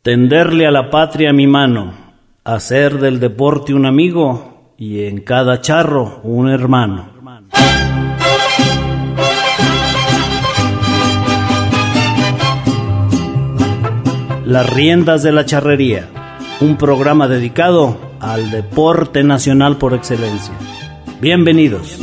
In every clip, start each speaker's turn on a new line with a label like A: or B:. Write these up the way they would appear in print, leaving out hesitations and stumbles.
A: tenderle a la patria mi mano, hacer del deporte un amigo y en cada charro un hermano. Las riendas de la charrería, un programa dedicado al deporte nacional por excelencia. Bienvenidos.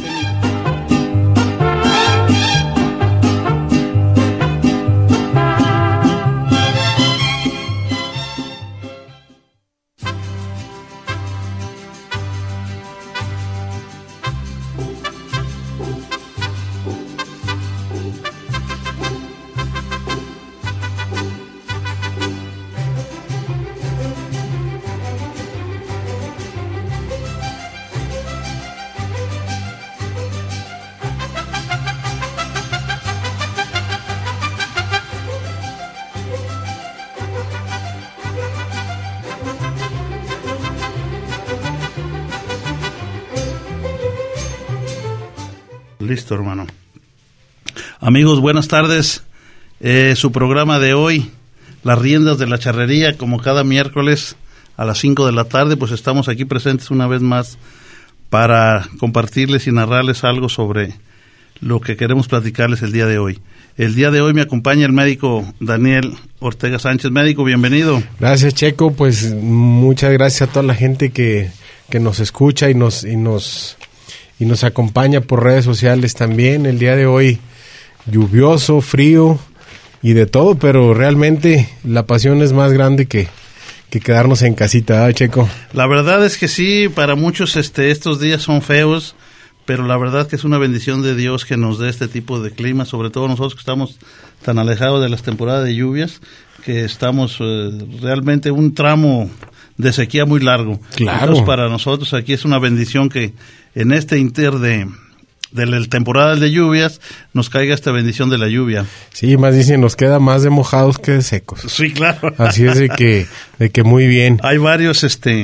B: Listo, hermano. Amigos, buenas tardes. Su programa de hoy, Las riendas de la charrería, como cada miércoles a las 5 de la tarde, pues estamos aquí presentes una vez más para compartirles y narrarles algo sobre lo que queremos platicarles el día de hoy. El día de hoy me acompaña el médico Daniel Ortega Sánchez. Médico, bienvenido.
C: Gracias, Checo. Pues muchas gracias a toda la gente que nos escucha y nos acompaña por redes sociales también. El día de hoy lluvioso, frío y de todo, pero realmente la pasión es más grande que quedarnos en casita, ¿verdad, Checo?
B: La verdad es que sí, para muchos estos días son feos, pero la verdad que es una bendición de Dios que nos dé este tipo de clima, sobre todo nosotros que estamos tan alejados de las temporadas de lluvias, que estamos realmente un tramo de sequía muy largo.
C: Claro.
B: Entonces, para nosotros aquí es una bendición que en este inter de la temporada de lluvias nos caiga esta bendición de la lluvia.
C: Sí, más dicen, nos queda más de mojados que de secos.
B: Sí, claro.
C: Así es de que muy bien.
B: Hay varios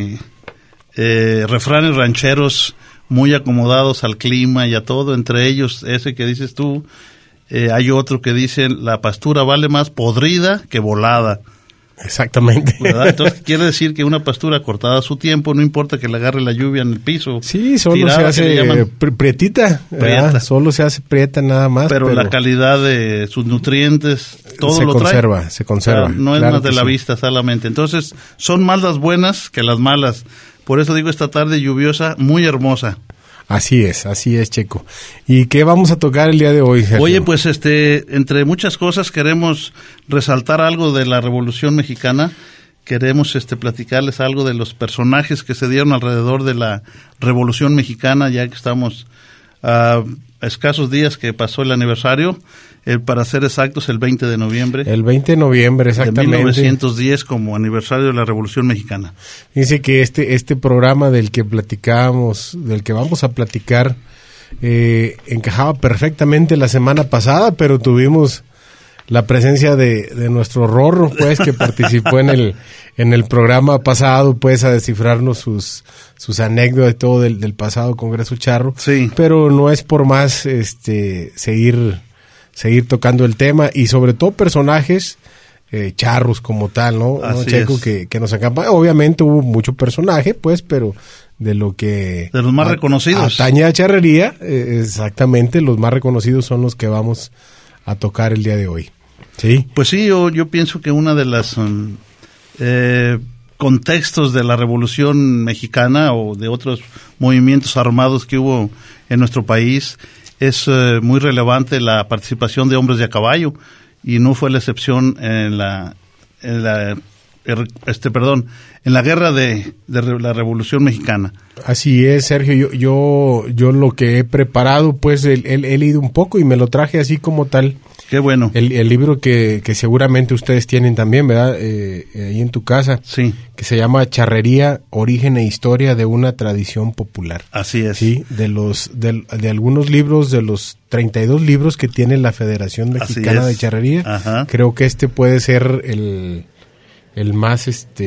B: refranes rancheros muy acomodados al clima y a todo, entre ellos ese que dices tú. Hay otro que dice, la pastura vale más podrida que volada.
C: Exactamente.
B: ¿Verdad? Entonces quiere decir que una pastura cortada a su tiempo, no importa que le agarre la lluvia en el piso.
C: Sí, solo
B: tirada,
C: se hace prietita.
B: Prieta.
C: Solo se hace prieta nada más.
B: Pero la calidad de sus nutrientes, todo lo trae.
C: Se conserva.
B: Claro, no es más de la vista solamente. Entonces, son más las buenas que las malas. Por eso digo, esta tarde lluviosa, muy hermosa.
C: Así es, Checo. ¿Y qué vamos a tocar el día de hoy, Sergio?
B: Oye, pues entre muchas cosas queremos resaltar algo de la Revolución Mexicana. Queremos platicarles algo de los personajes que se dieron alrededor de la Revolución Mexicana, ya que estamos a escasos días que pasó el aniversario, para ser exactos, el 20 de noviembre.
C: El 20 de noviembre, exactamente.
B: De 1910 como aniversario de la Revolución Mexicana.
C: Dice que este programa del que platicábamos, del que vamos a platicar, encajaba perfectamente la semana pasada, pero tuvimos la presencia de nuestro Rorro, pues, que participó en el programa pasado, pues, a descifrarnos sus anécdotas y todo del pasado Congreso Charro.
B: Sí.
C: Pero no es por más seguir tocando el tema, y sobre todo personajes charros como tal, ¿no? Checo, que nos acompaña. Obviamente hubo mucho personaje, pues, pero de los más
B: reconocidos.
C: Atañe a charrería, exactamente, los más reconocidos son los que vamos a tocar el día de hoy. ¿Sí?
B: Pues sí, yo pienso que una de las contextos de la Revolución Mexicana o de otros movimientos armados que hubo en nuestro país es muy relevante la participación de hombres de a caballo, y no fue la excepción en la guerra de la Revolución Mexicana.
C: Así es, Sergio. Yo lo que he preparado, pues he leído un poco y me lo traje así como tal.
B: Qué bueno.
C: El libro que seguramente ustedes tienen también, ¿verdad? Ahí en tu casa.
B: Sí.
C: Que se llama Charrería, Origen e Historia de una Tradición Popular.
B: Así es.
C: Sí, de algunos libros, de los 32 libros que tiene la Federación Mexicana de Charrería.
B: Ajá.
C: Creo que puede ser el más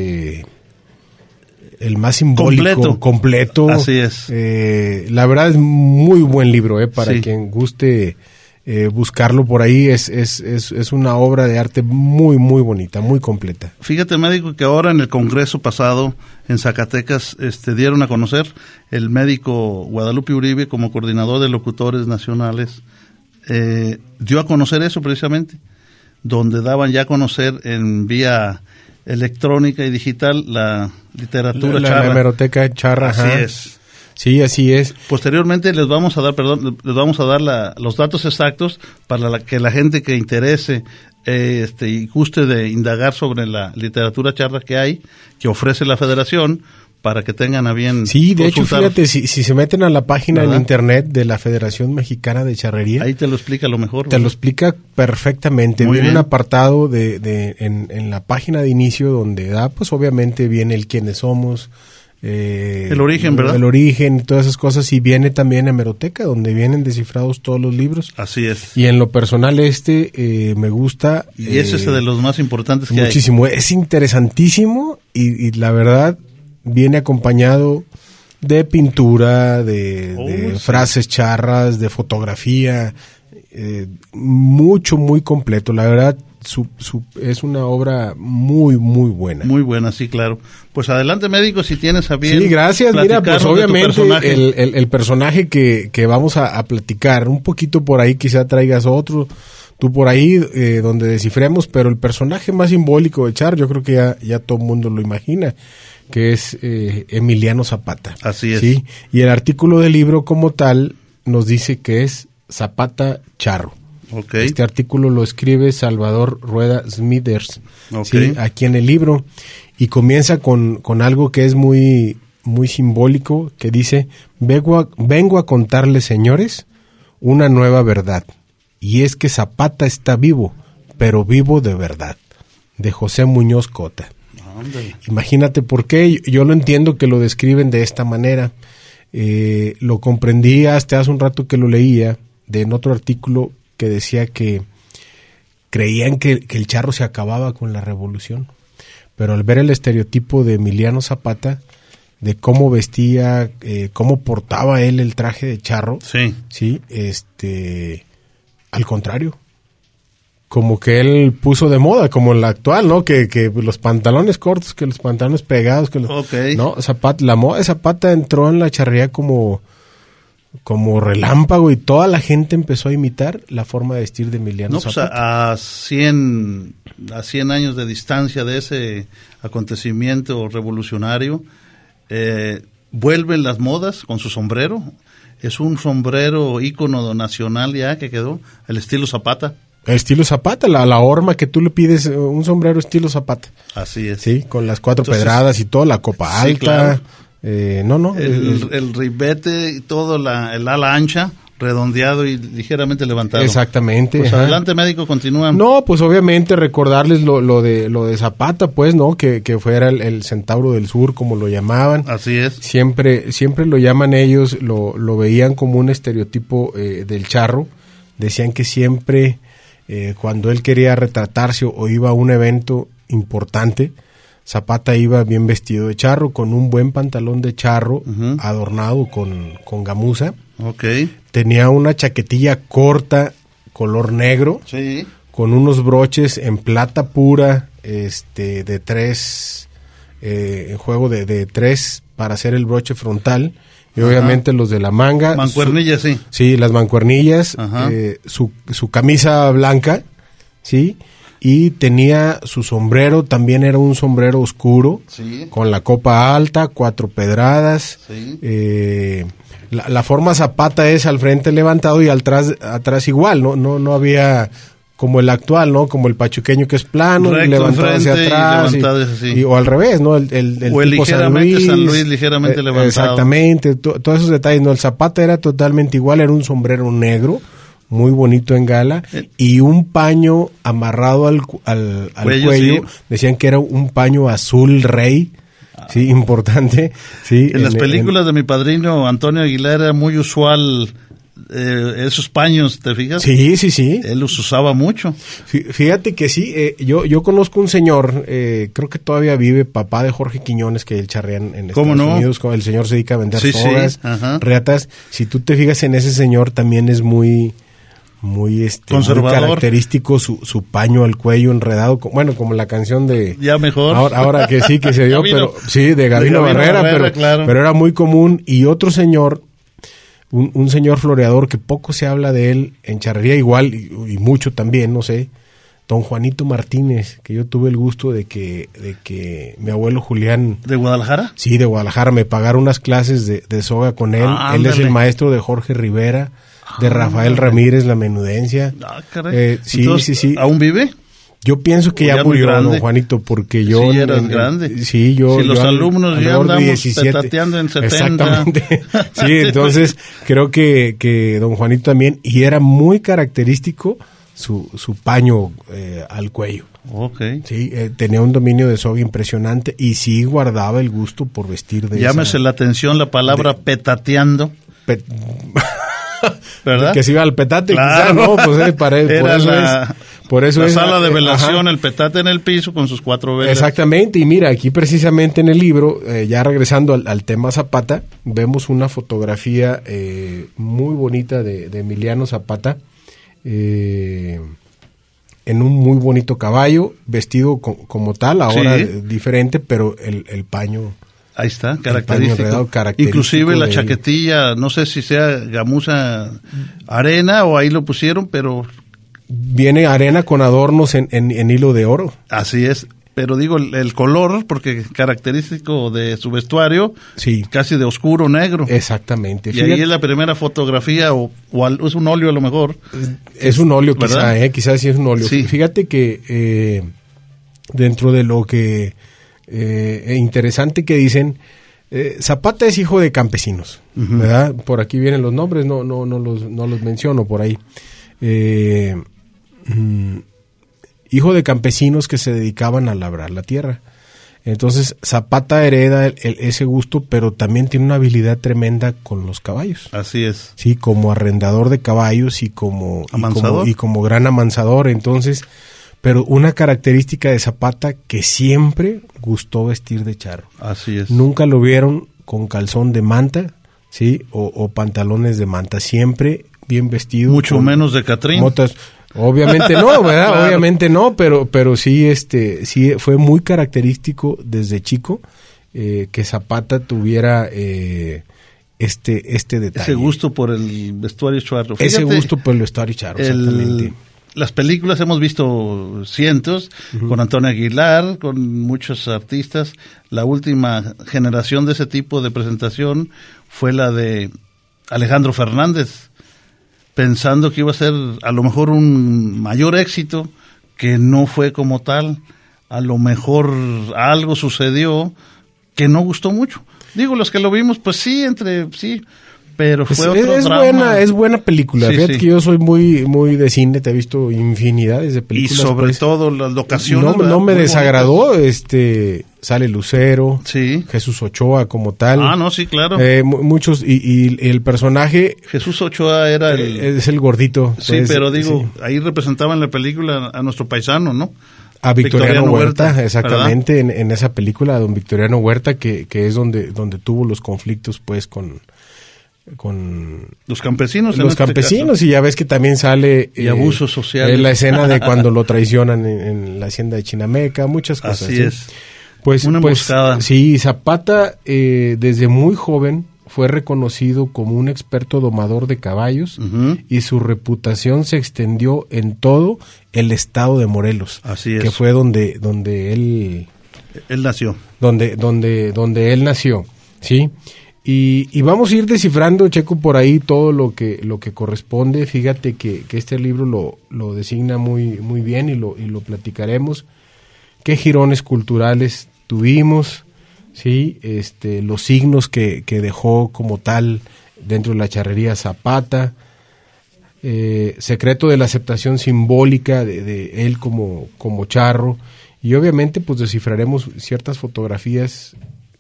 C: simbólico, completo.
B: Así es.
C: La verdad es muy buen libro, para quien guste buscarlo por ahí, es una obra de arte muy, muy bonita, muy completa.
B: Fíjate, médico, que ahora en el congreso pasado en Zacatecas dieron a conocer el médico Guadalupe Uribe como coordinador de locutores nacionales, dio a conocer eso precisamente, donde daban ya a conocer en vía electrónica y digital la literatura charra.
C: La hemeroteca charra.
B: Así
C: ajá.
B: es.
C: Sí, así es.
B: Posteriormente les vamos a dar los datos exactos para que la gente que interese y guste de indagar sobre la literatura charra que ofrece la Federación, para que tengan a bien.
C: Sí, de hecho, fíjate, si se meten a la página en internet de la Federación Mexicana de Charrería,
B: ahí te lo explica lo mejor.
C: Te lo explica perfectamente. Viene un apartado en la página de inicio donde da, pues obviamente viene el quiénes somos,
B: el origen, ¿verdad?
C: El origen y todas esas cosas, y viene también hemeroteca, donde vienen descifrados todos los libros.
B: Así es.
C: Y en lo personal me gusta.
B: Y es de los más importantes que
C: muchísimo. Es interesantísimo y la verdad viene acompañado de pintura, de frases charras, de fotografía, muy completo. La verdad, es una obra muy, muy buena.
B: Muy buena, sí, claro. Pues adelante, médico, si tienes a bien.
C: Sí, gracias. Mira, pues obviamente el personaje que vamos a platicar, un poquito por ahí quizá traigas otro, tú por ahí donde descifremos, pero el personaje más simbólico de Char, yo creo que ya todo el mundo lo imagina, que es Emiliano Zapata.
B: Así es.
C: ¿Sí? Y el artículo del libro como tal nos dice que es Zapata Charro.
B: Okay.
C: Este artículo lo escribe Salvador Rueda Smithers,
B: okay,
C: ¿sí? Aquí en el libro, y comienza con algo que es muy, muy simbólico, que dice: vengo a contarles, señores, una nueva verdad, y es que Zapata está vivo, pero vivo de verdad, de José Muñoz Cota. Imagínate por qué. Yo lo entiendo que lo describen de esta manera. Lo comprendí hasta hace un rato que lo leía en otro artículo que decía que creían que el charro se acababa con la revolución, pero al ver el estereotipo de Emiliano Zapata, de cómo vestía, cómo portaba él el traje de charro, sí, al contrario, como que él puso de moda, como la actual, ¿no? Que los pantalones cortos, que los pantalones pegados, no, la moda de Zapata entró en la charrería como relámpago, y toda la gente empezó a imitar la forma de vestir de Emiliano Zapata.
B: Pues a 100 años de distancia de ese acontecimiento revolucionario, vuelven las modas con su sombrero. Es un sombrero ícono nacional ya que quedó, el estilo Zapata.
C: El estilo Zapata, la horma que tú le pides, un sombrero estilo Zapata.
B: Así es.
C: Sí, con las 4 pedradas y todo, la copa alta. Claro.
B: El ribete y todo, el ala ancha, redondeado y ligeramente levantado.
C: Exactamente.
B: Pues adelante, médico, continúa.
C: No, pues obviamente recordarles lo de Zapata, pues, ¿no? Que fuera el centauro del sur, como lo llamaban.
B: Así es.
C: Siempre lo llaman ellos, lo veían como un estereotipo del charro. Decían que siempre, cuando él quería retratarse o iba a un evento importante, Zapata iba bien vestido de charro, con un buen pantalón de charro, adornado con gamuza.
B: Okay.
C: Tenía una chaquetilla corta, color negro,
B: sí,
C: con unos broches en plata pura, de 3, en juego de 3 para hacer el broche frontal. Y obviamente los de la manga.
B: Mancuernillas, sí.
C: Sí, las mancuernillas, su camisa blanca, sí. Y tenía su sombrero, también era un sombrero oscuro,
B: sí, con
C: la copa alta, 4 pedradas.
B: Sí.
C: La forma Zapata es al frente levantado y atrás igual, no había como el actual, ¿no? Como el pachuqueño, que es plano,
B: recto,
C: levantado hacia atrás, o al revés, ¿no? El
B: o el
C: tipo
B: ligeramente San Luis ligeramente levantado.
C: Exactamente, todos esos detalles, ¿no? El Zapata era totalmente igual, era un sombrero negro, muy bonito en gala, y un paño amarrado al cuello, sí. Decían que era un paño azul rey, sí, importante. Sí,
B: en las películas de mi padrino Antonio Aguilar era muy usual esos paños, ¿te fijas?
C: Sí.
B: Él los usaba mucho.
C: Fíjate que sí, yo conozco un señor, creo que todavía vive, papá de Jorge Quiñones, que él charrea en Estados Unidos, el señor se dedica a vender sogas, reatas. Si tú te fijas en ese señor, también es muy muy
B: conservador,
C: muy característico, su paño al cuello enredado, como la canción de
B: ya mejor
C: ahora que sí que se dio, pero sí, de Gabino Barrera,
B: claro.
C: Pero era muy común. Y otro señor, un señor floreador que poco se habla de él en charrería, igual y mucho también, no sé, don Juanito Martínez, que yo tuve el gusto de que mi abuelo Julián...
B: ¿De Guadalajara?
C: Sí, de Guadalajara, me pagaron unas clases de soga con él. Él es el maestro de Jorge Rivera, de Rafael Ramírez, La Menudencia.
B: Caray.
C: Sí.
B: ¿Aún vive?
C: Yo pienso que ya murió, don Juanito, porque yo...
B: Sí, eras grande.
C: Sí,
B: Si los alumnos ya andamos petateando en 70.
C: Exactamente. Sí, entonces creo que don Juanito también, y era muy característico su paño al cuello.
B: Okay.
C: Sí, tenía un dominio de soga impresionante y sí guardaba el gusto por vestir de
B: Llámese la atención la palabra petateando. ¿Verdad?
C: Que se iba al petate,
B: claro.
C: Quizá, ¿no? Pues por eso
B: la
C: es
B: sala de velación,
C: ajá.
B: El petate en el piso con sus 4 velas.
C: Exactamente, y mira, aquí precisamente en el libro, ya regresando al tema Zapata, vemos una fotografía muy bonita de Emiliano Zapata, en un muy bonito caballo, vestido como tal, ahora sí. Diferente, pero el paño...
B: Ahí está, característico. Inclusive la chaquetilla, no sé si sea gamuza arena o ahí lo pusieron, pero...
C: Viene arena con adornos en hilo de oro.
B: Así es, pero digo el color, porque característico de su vestuario,
C: sí.
B: Casi de oscuro negro.
C: Exactamente.
B: Y ahí es la primera fotografía, o es un óleo a lo mejor.
C: Es un óleo quizás sí es un óleo.
B: Sí.
C: Fíjate que dentro de lo que... interesante que dicen, Zapata es hijo de campesinos, uh-huh. ¿Verdad? Por aquí vienen los nombres, no los menciono por ahí. Hijo de campesinos que se dedicaban a labrar la tierra. Entonces Zapata hereda ese gusto, pero también tiene una habilidad tremenda con los caballos.
B: Así es.
C: Sí, como arrendador de caballos y como gran amansador. Entonces, pero una característica de Zapata que siempre gustó vestir de charro.
B: Así es.
C: Nunca lo vieron con calzón de manta, sí, o pantalones de manta, siempre bien vestido.
B: Mucho menos de Catrín.
C: Motas. Obviamente no, ¿verdad?
B: Claro.
C: Obviamente no, pero sí, sí fue muy característico desde chico que Zapata tuviera este detalle.
B: Ese gusto por el vestuario charro.
C: Fíjate, ese gusto por el vestuario charro, exactamente.
B: Las películas hemos visto cientos, uh-huh. Con Antonio Aguilar, con muchos artistas. La última generación de ese tipo de presentación fue la de Alejandro Fernández, pensando que iba a ser a lo mejor un mayor éxito, que no fue como tal. A lo mejor algo sucedió que no gustó mucho. Digo, los que lo vimos, pues sí, pero fue otro drama.
C: Es buena película.
B: Sí,
C: fíjate que yo soy muy de cine, te he visto infinidades de películas.
B: Y sobre todo las locaciones.
C: No me desagradó, sale Lucero,
B: sí.
C: Jesús Ochoa como tal.
B: No, sí, claro.
C: Muchos, y el personaje...
B: Jesús Ochoa era
C: es el gordito.
B: Sí, pues, pero digo, sí. Ahí representaba en la película a nuestro paisano, ¿no?
C: A Victoriano Huerta, exactamente, en esa película, don Victoriano Huerta, que es donde tuvo los conflictos, pues, con
B: los campesinos.
C: Y ya ves que también sale
B: y abusos sociales.
C: La escena de cuando lo traicionan en la hacienda de Chinameca, muchas cosas.
B: Así es.
C: Pues
B: una emboscada.
C: Sí, Zapata desde muy joven fue reconocido como un experto domador de caballos, uh-huh. Y su reputación se extendió en todo el estado de Morelos.
B: Así es.
C: Que fue donde él
B: nació.
C: Donde él nació, ¿sí? Y vamos a ir descifrando, Checo, por ahí todo lo que corresponde. Fíjate que este libro lo designa muy bien y lo platicaremos. ¿Qué jirones culturales tuvimos? Sí, los signos que dejó como tal dentro de la charrería Zapata, secreto de la aceptación simbólica de él como charro, y obviamente pues descifraremos ciertas fotografías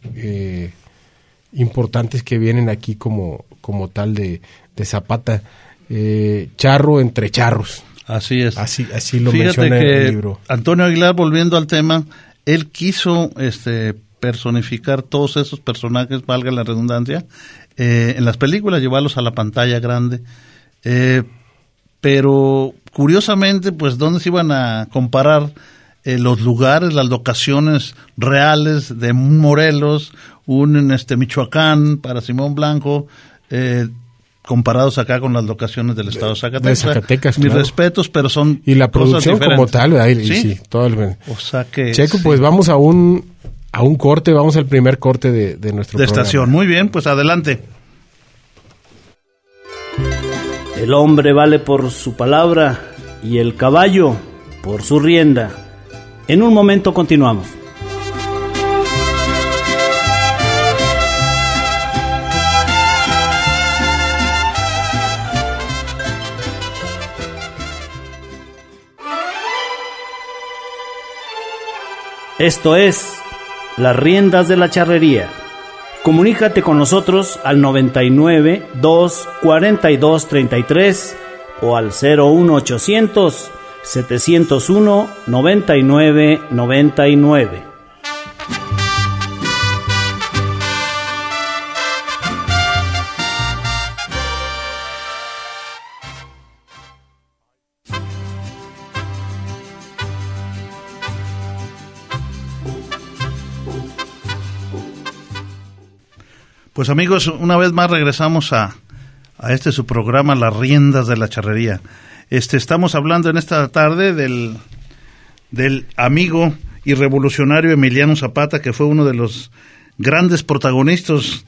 C: importantes que vienen aquí como tal de Zapata, charro entre charros.
B: Así es.
C: Así lo menciona en el libro.
B: Antonio Aguilar, volviendo al tema, él quiso personificar todos esos personajes, valga la redundancia, en las películas, llevarlos a la pantalla grande. pero curiosamente, pues, ¿dónde se iban a comparar los lugares, las locaciones reales de Morelos, un Michoacán para Simón Blanco, comparados acá con las locaciones del estado de Zacatecas?
C: De Zacatecas,
B: Mis
C: claro.
B: respetos, pero son
C: y la producción
B: cosas
C: como tal, ahí,
B: ¿sí?
C: Sí, todo el...
B: O sea que
C: Checo,
B: sí.
C: pues vamos a un corte, vamos al primer corte de nuestro
B: De
C: programa.
B: estación. Muy bien, pues adelante.
A: El hombre vale por su palabra y el caballo por su rienda. En un momento continuamos. Esto es Las Riendas de la Charrería. Comunícate con nosotros al 99 2 42 33 o al 01800 701 99 99.
B: Pues amigos, una vez más regresamos a su programa Las Riendas de la Charrería. Estamos hablando en esta tarde del amigo y revolucionario Emiliano Zapata, que fue uno de los grandes protagonistas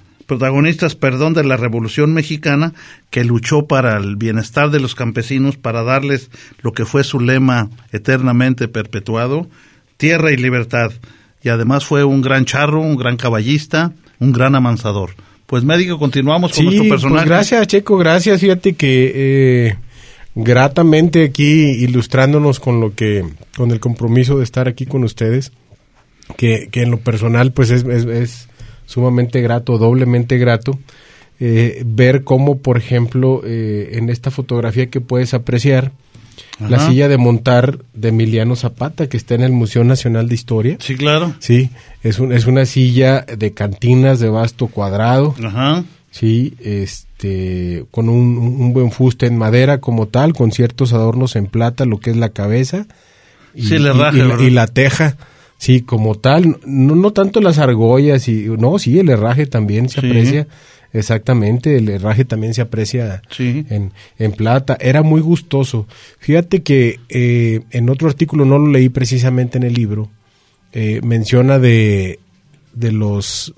B: de la Revolución Mexicana, que luchó para el bienestar de los campesinos, para darles lo que fue su lema eternamente perpetuado, tierra y libertad. Y además fue un gran charro, un gran caballista, un gran amansador. Pues médico, continuamos con nuestro personaje.
C: Pues gracias, Checo, gracias. Fíjate que gratamente aquí ilustrándonos con el compromiso de estar aquí con ustedes, que en lo personal pues es sumamente grato, doblemente grato, ver cómo, por ejemplo, en esta fotografía que puedes apreciar, ajá, la silla de montar de Emiliano Zapata, que está en el Museo Nacional de Historia.
B: Sí, claro.
C: Sí, es una silla de cantinas de vasto cuadrado.
B: Ajá.
C: Sí, con un buen fuste en madera como tal, con ciertos adornos en plata, lo que es la cabeza y,
B: sí, el herraje,
C: y la teja, sí, como tal, no tanto las argollas, sí, el herraje también se aprecia, exactamente, el herraje también se aprecia en plata, era muy gustoso. Fíjate que en otro artículo, no lo leí precisamente en el libro, menciona de los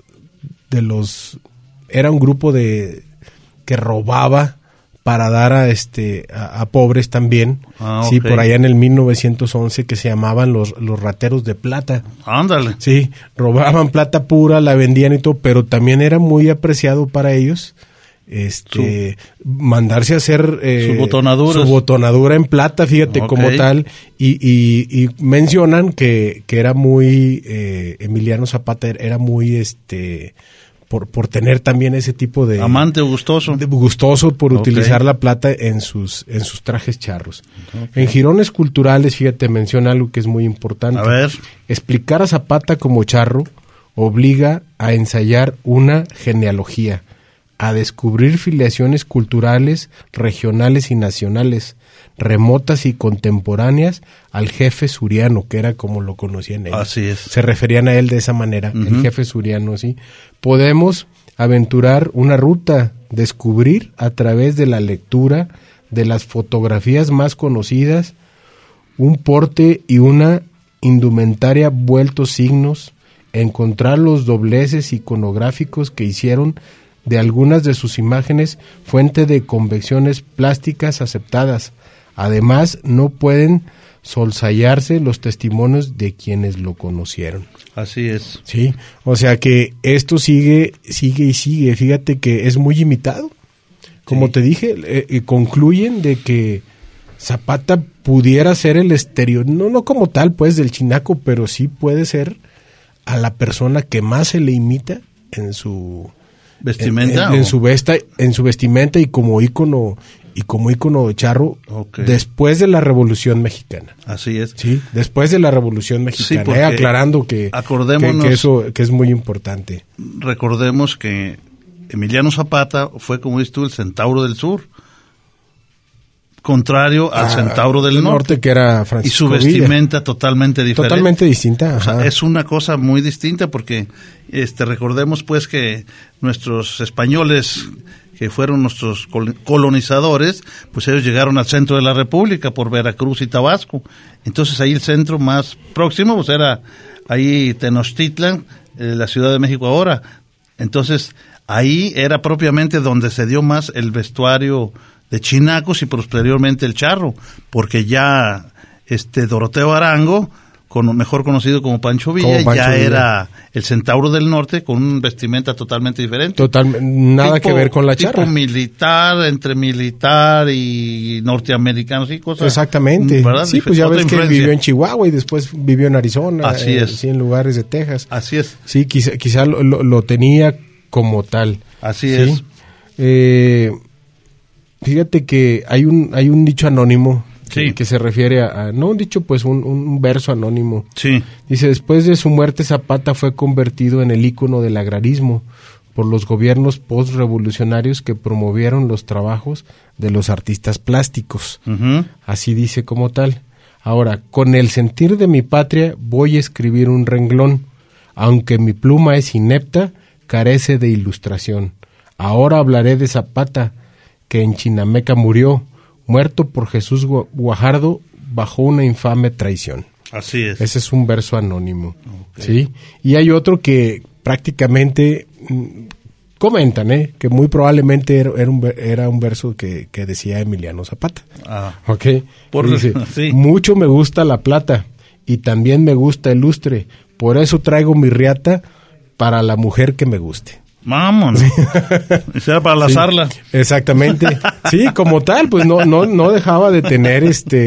C: era un grupo que robaba para dar a pobres también, sí, por allá en el 1911, que se llamaban los rateros de plata.
B: Ándale.
C: Sí, robaban plata pura, la vendían y todo, pero también era muy apreciado para ellos mandarse a hacer su botonadura en plata, fíjate, como tal, y mencionan que era muy Emiliano Zapata era muy por tener también ese tipo de
B: amante gustoso
C: por utilizar la plata en sus trajes charros. En Jirones Culturales, fíjate, menciona algo que es muy importante.
B: A ver.
C: Explicar a Zapata como charro obliga a ensayar una genealogía, a descubrir filiaciones culturales, regionales y nacionales, remotas y contemporáneas al jefe suriano, que era como lo conocían ellos.
B: Así es.
C: Se referían a él de esa manera, el jefe suriano, ¿sí? Podemos aventurar una ruta, descubrir a través de la lectura de las fotografías más conocidas, un porte y una indumentaria vueltos signos, encontrar los dobleces iconográficos que hicieron de algunas de sus imágenes fuente de convecciones plásticas aceptadas. Además, no pueden soslayarse los testimonios de quienes lo conocieron.
B: Así es.
C: Sí, o sea que esto sigue y sigue. Fíjate que es muy imitado. Como te dije, concluyen de que Zapata pudiera ser el no como tal, pues, del chinaco, pero sí puede ser a la persona que más se le imita en su
B: vestimenta,
C: en su vestimenta y como ícono de charro, después de la Revolución Mexicana.
B: Así es.
C: Sí, después de la Revolución Mexicana.
B: Sí,
C: aclarando que eso que es muy importante.
B: Recordemos que Emiliano Zapata fue, como dices tú, el centauro del sur. contrario al Centauro del Norte,
C: que era Francisco
B: y su vestimenta totalmente diferente.
C: Totalmente distinta.
B: O sea, es una cosa muy distinta porque recordemos pues que nuestros españoles, que fueron nuestros colonizadores, pues ellos llegaron al centro de la República por Veracruz y Tabasco. Entonces ahí el centro más próximo pues era ahí Tenochtitlan, la Ciudad de México ahora. Entonces ahí era propiamente donde se dio más el vestuario de chinacos y posteriormente el charro, porque ya Doroteo Arango, mejor conocido como Pancho Villa, era el Centauro del Norte con un vestimenta totalmente diferente.
C: Nada que ver con la charra.
B: Tipo militar, entre militar y norteamericanos y cosas.
C: Exactamente.
B: ¿Verdad?
C: Sí, pues ya ves que él vivió en Chihuahua y después vivió en Arizona.
B: Así es.
C: Sí, en lugares de Texas.
B: Así es.
C: Sí, quizá lo tenía como tal.
B: Así
C: ¿sí?
B: es.
C: Fíjate que hay un dicho anónimo
B: sí.
C: que se refiere no un dicho, pues un verso anónimo.
B: Sí.
C: Dice, después de su muerte Zapata fue convertido en el ícono del agrarismo por los gobiernos postrevolucionarios que promovieron los trabajos de los artistas plásticos.
B: Uh-huh.
C: Así dice como tal. Ahora, con el sentir de mi patria voy a escribir un renglón, aunque mi pluma es inepta, carece de ilustración. Ahora hablaré de Zapata, que en Chinameca murió, muerto por Jesús Guajardo bajo una infame traición.
B: Así es.
C: Ese es un verso anónimo.
B: Okay.
C: ¿Sí? Y hay otro que prácticamente comentan, que muy probablemente era un verso que decía Emiliano Zapata. ¿Okay? Dice,
B: sí.
C: Mucho me gusta la plata y también me gusta el lustre, por eso traigo mi riata para la mujer que me guste.
B: Vámonos. Será para la zarla.
C: Exactamente. Sí, como tal, pues no dejaba de tener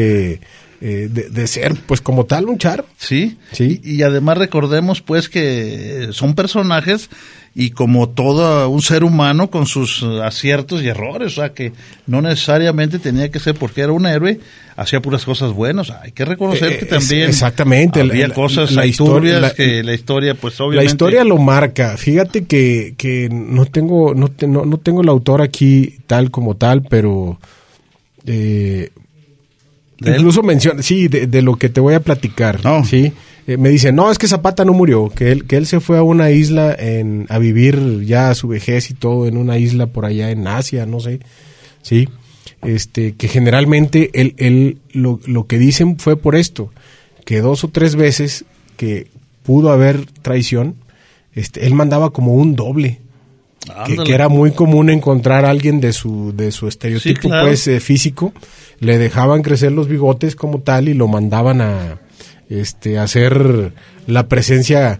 C: de ser, pues como tal, un charro.
B: Sí.
C: Sí.
B: Y además recordemos, pues, que son personajes y como todo un ser humano con sus aciertos y errores, o sea, que no necesariamente tenía que ser porque era un héroe, hacía puras cosas buenas. Hay que reconocer que también
C: exactamente
B: había cosas turbias que la historia, pues, obviamente.
C: La historia lo marca. Fíjate que no tengo el autor aquí tal como tal, pero incluso menciona, sí, de lo que te voy a platicar, sí. Me dice, no, es que Zapata no murió, que él se fue a una isla a vivir ya a su vejez y todo, en una isla por allá en Asia, no sé, sí, que generalmente él lo que dicen fue por esto, que 2 o 3 veces que pudo haber traición, él mandaba como un doble, que era muy común encontrar a alguien de su estereotipo, sí, claro, pues físico, le dejaban crecer los bigotes como tal y lo mandaban a hacer la presencia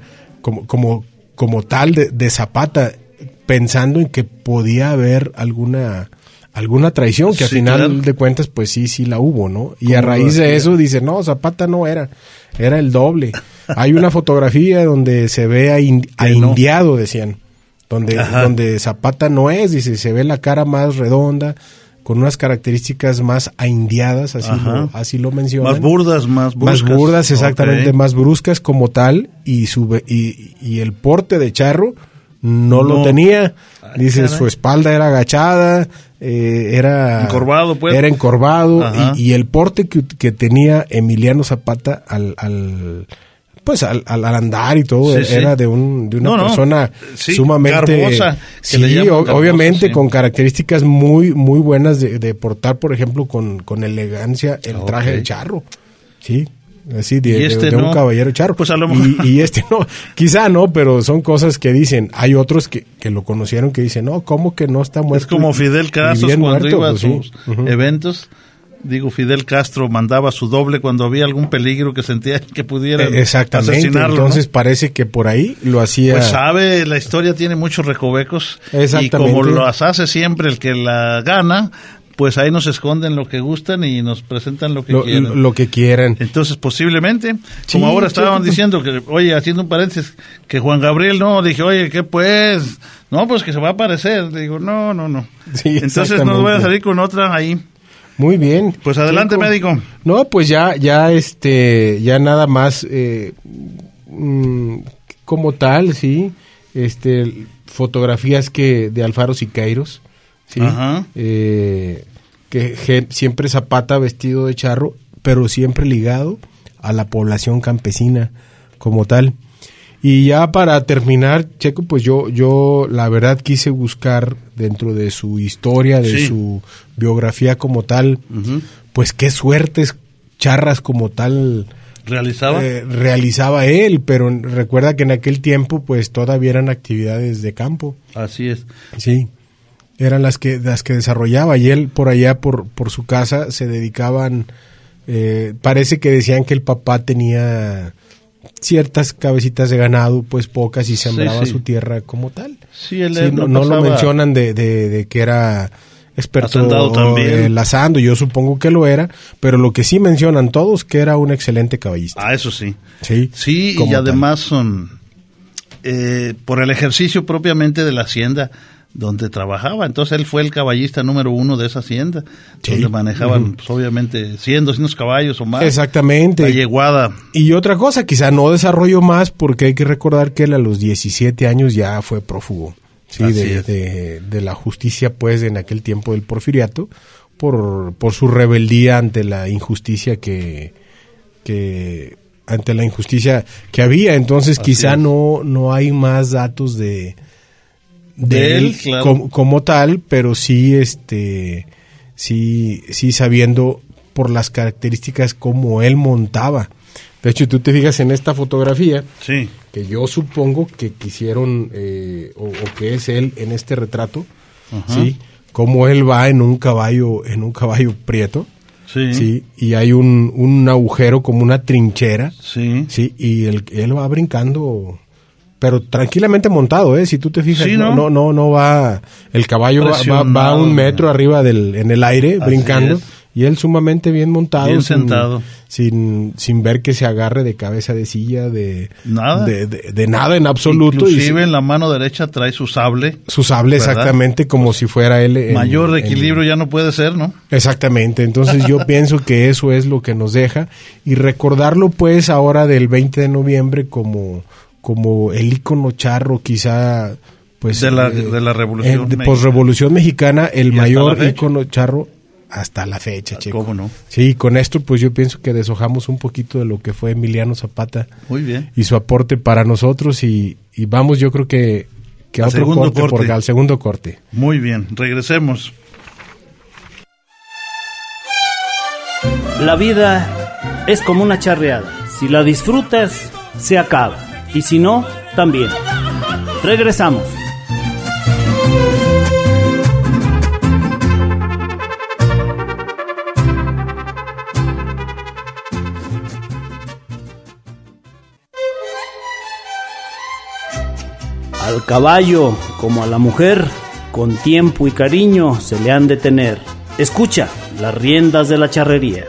C: como tal de Zapata, pensando en que podía haber alguna traición, que al final, claro, de cuentas pues sí la hubo, ¿no? Y a raíz de eso dice, no, Zapata no era el doble. Hay una fotografía donde se ve indiado, decían, donde Zapata no es, dice, se ve la cara más redonda, con unas características más aindiadas, así lo mencionan.
B: Más burdas, más bruscas.
C: Más burdas, exactamente, okay, más bruscas como tal, y el porte de charro no lo tenía. Dice, su espalda era agachada, era
B: encorvado, pues.
C: Era encorvado, y el porte que tenía Emiliano Zapata al andar y todo, era de una persona sumamente garbosa,
B: obviamente
C: con características muy muy buenas de portar, por ejemplo, con elegancia el traje de charro, sí, así de un caballero charro.
B: Pues a lo mejor.
C: Y no, quizá no, pero son cosas que dicen. Hay otros que lo conocieron que dicen, no, ¿cómo que no está muerto?
B: Es como Fidel Castro cuando iba a sus eventos. Digo, Fidel Castro mandaba su doble cuando había algún peligro que sentía que pudieran asesinarlo.
C: Entonces, ¿no? Parece que por ahí lo hacía.
B: Pues sabe, la historia tiene muchos recovecos. Y como las hace siempre el que la gana, pues ahí nos esconden lo que gustan y nos presentan lo que quieran. Entonces, posiblemente, como ahora estaban diciendo que, oye, haciendo un paréntesis, que Juan Gabriel no, dije, oye, ¿qué pues? No, pues que se va a aparecer. Digo, no.
C: Sí,
B: entonces nos voy a salir con otra ahí.
C: Muy bien.
B: Pues adelante, médico.
C: No, pues ya nada más como tal, sí. Fotografías de Alfaro Siqueiros, sí. que siempre Zapata vestido de charro, pero siempre ligado a la población campesina como tal. Y ya para terminar, Checo, pues yo la verdad quise buscar dentro de su historia, de su biografía como tal, pues qué suertes charras como tal realizaba él, pero recuerda que en aquel tiempo pues todavía eran actividades de campo.
B: Así es.
C: Sí, eran las que desarrollaba, y él por allá por su casa se dedicaban, parece que decían que el papá tenía ciertas cabecitas de ganado, pues pocas, y sembraba su tierra como tal.
B: Sí,
C: no lo mencionan de que era experto lazando, yo supongo que lo era, pero lo que sí mencionan todos, que era un excelente caballista.
B: Ah, eso sí.
C: Sí,
B: y además por el ejercicio propiamente de la hacienda donde trabajaba, entonces él fue el caballista número 1 de esa hacienda, donde manejaban pues, obviamente 100, 200 caballos o más.
C: Exactamente.
B: La yeguada.
C: Y otra cosa, quizá no desarrolló más, porque hay que recordar que él a los 17 años ya fue prófugo, sí, de la justicia, pues, en aquel tiempo del porfiriato, por su rebeldía ante la injusticia que había. Entonces quizá no hay más datos de él claro, como tal, pero sí sí sabiendo por las características como él montaba. De hecho, tú te fijas en esta fotografía, que yo supongo que quisieron o que es él en este retrato, sí, como él va en un caballo prieto, sí, y hay un agujero como una trinchera, sí, y él va brincando, pero tranquilamente montado, si tú te fijas, no va, el caballo va a 1 metro arriba en el aire, así brincando, y él sumamente bien montado,
B: bien sentado,
C: sin ver que se agarre de cabeza de silla, de nada en absoluto.
B: Inclusive en la mano derecha trae su sable,
C: ¿verdad? Exactamente, como si fuera él.
B: Mayor equilibrio ya no puede ser, ¿no?
C: Exactamente, entonces yo pienso que eso es lo que nos deja, y recordarlo pues ahora del 20 de noviembre como el ícono charro, quizá pues
B: de la revolución
C: de posrevolución mexicana, el mayor ícono charro hasta la fecha, Checo.
B: ¿Cómo no?
C: Sí, con esto pues yo pienso que deshojamos un poquito de lo que fue Emiliano Zapata.
B: Muy bien.
C: Y su aporte para nosotros, y vamos, yo creo que a otro corte, porque al segundo corte.
B: Muy bien, regresemos.
A: La vida es como una charreada. Si la disfrutas, se acaba. Y si no, también. Regresamos. Al caballo, como a la mujer, con tiempo y cariño se le han de tener. Escucha las riendas de la charrería.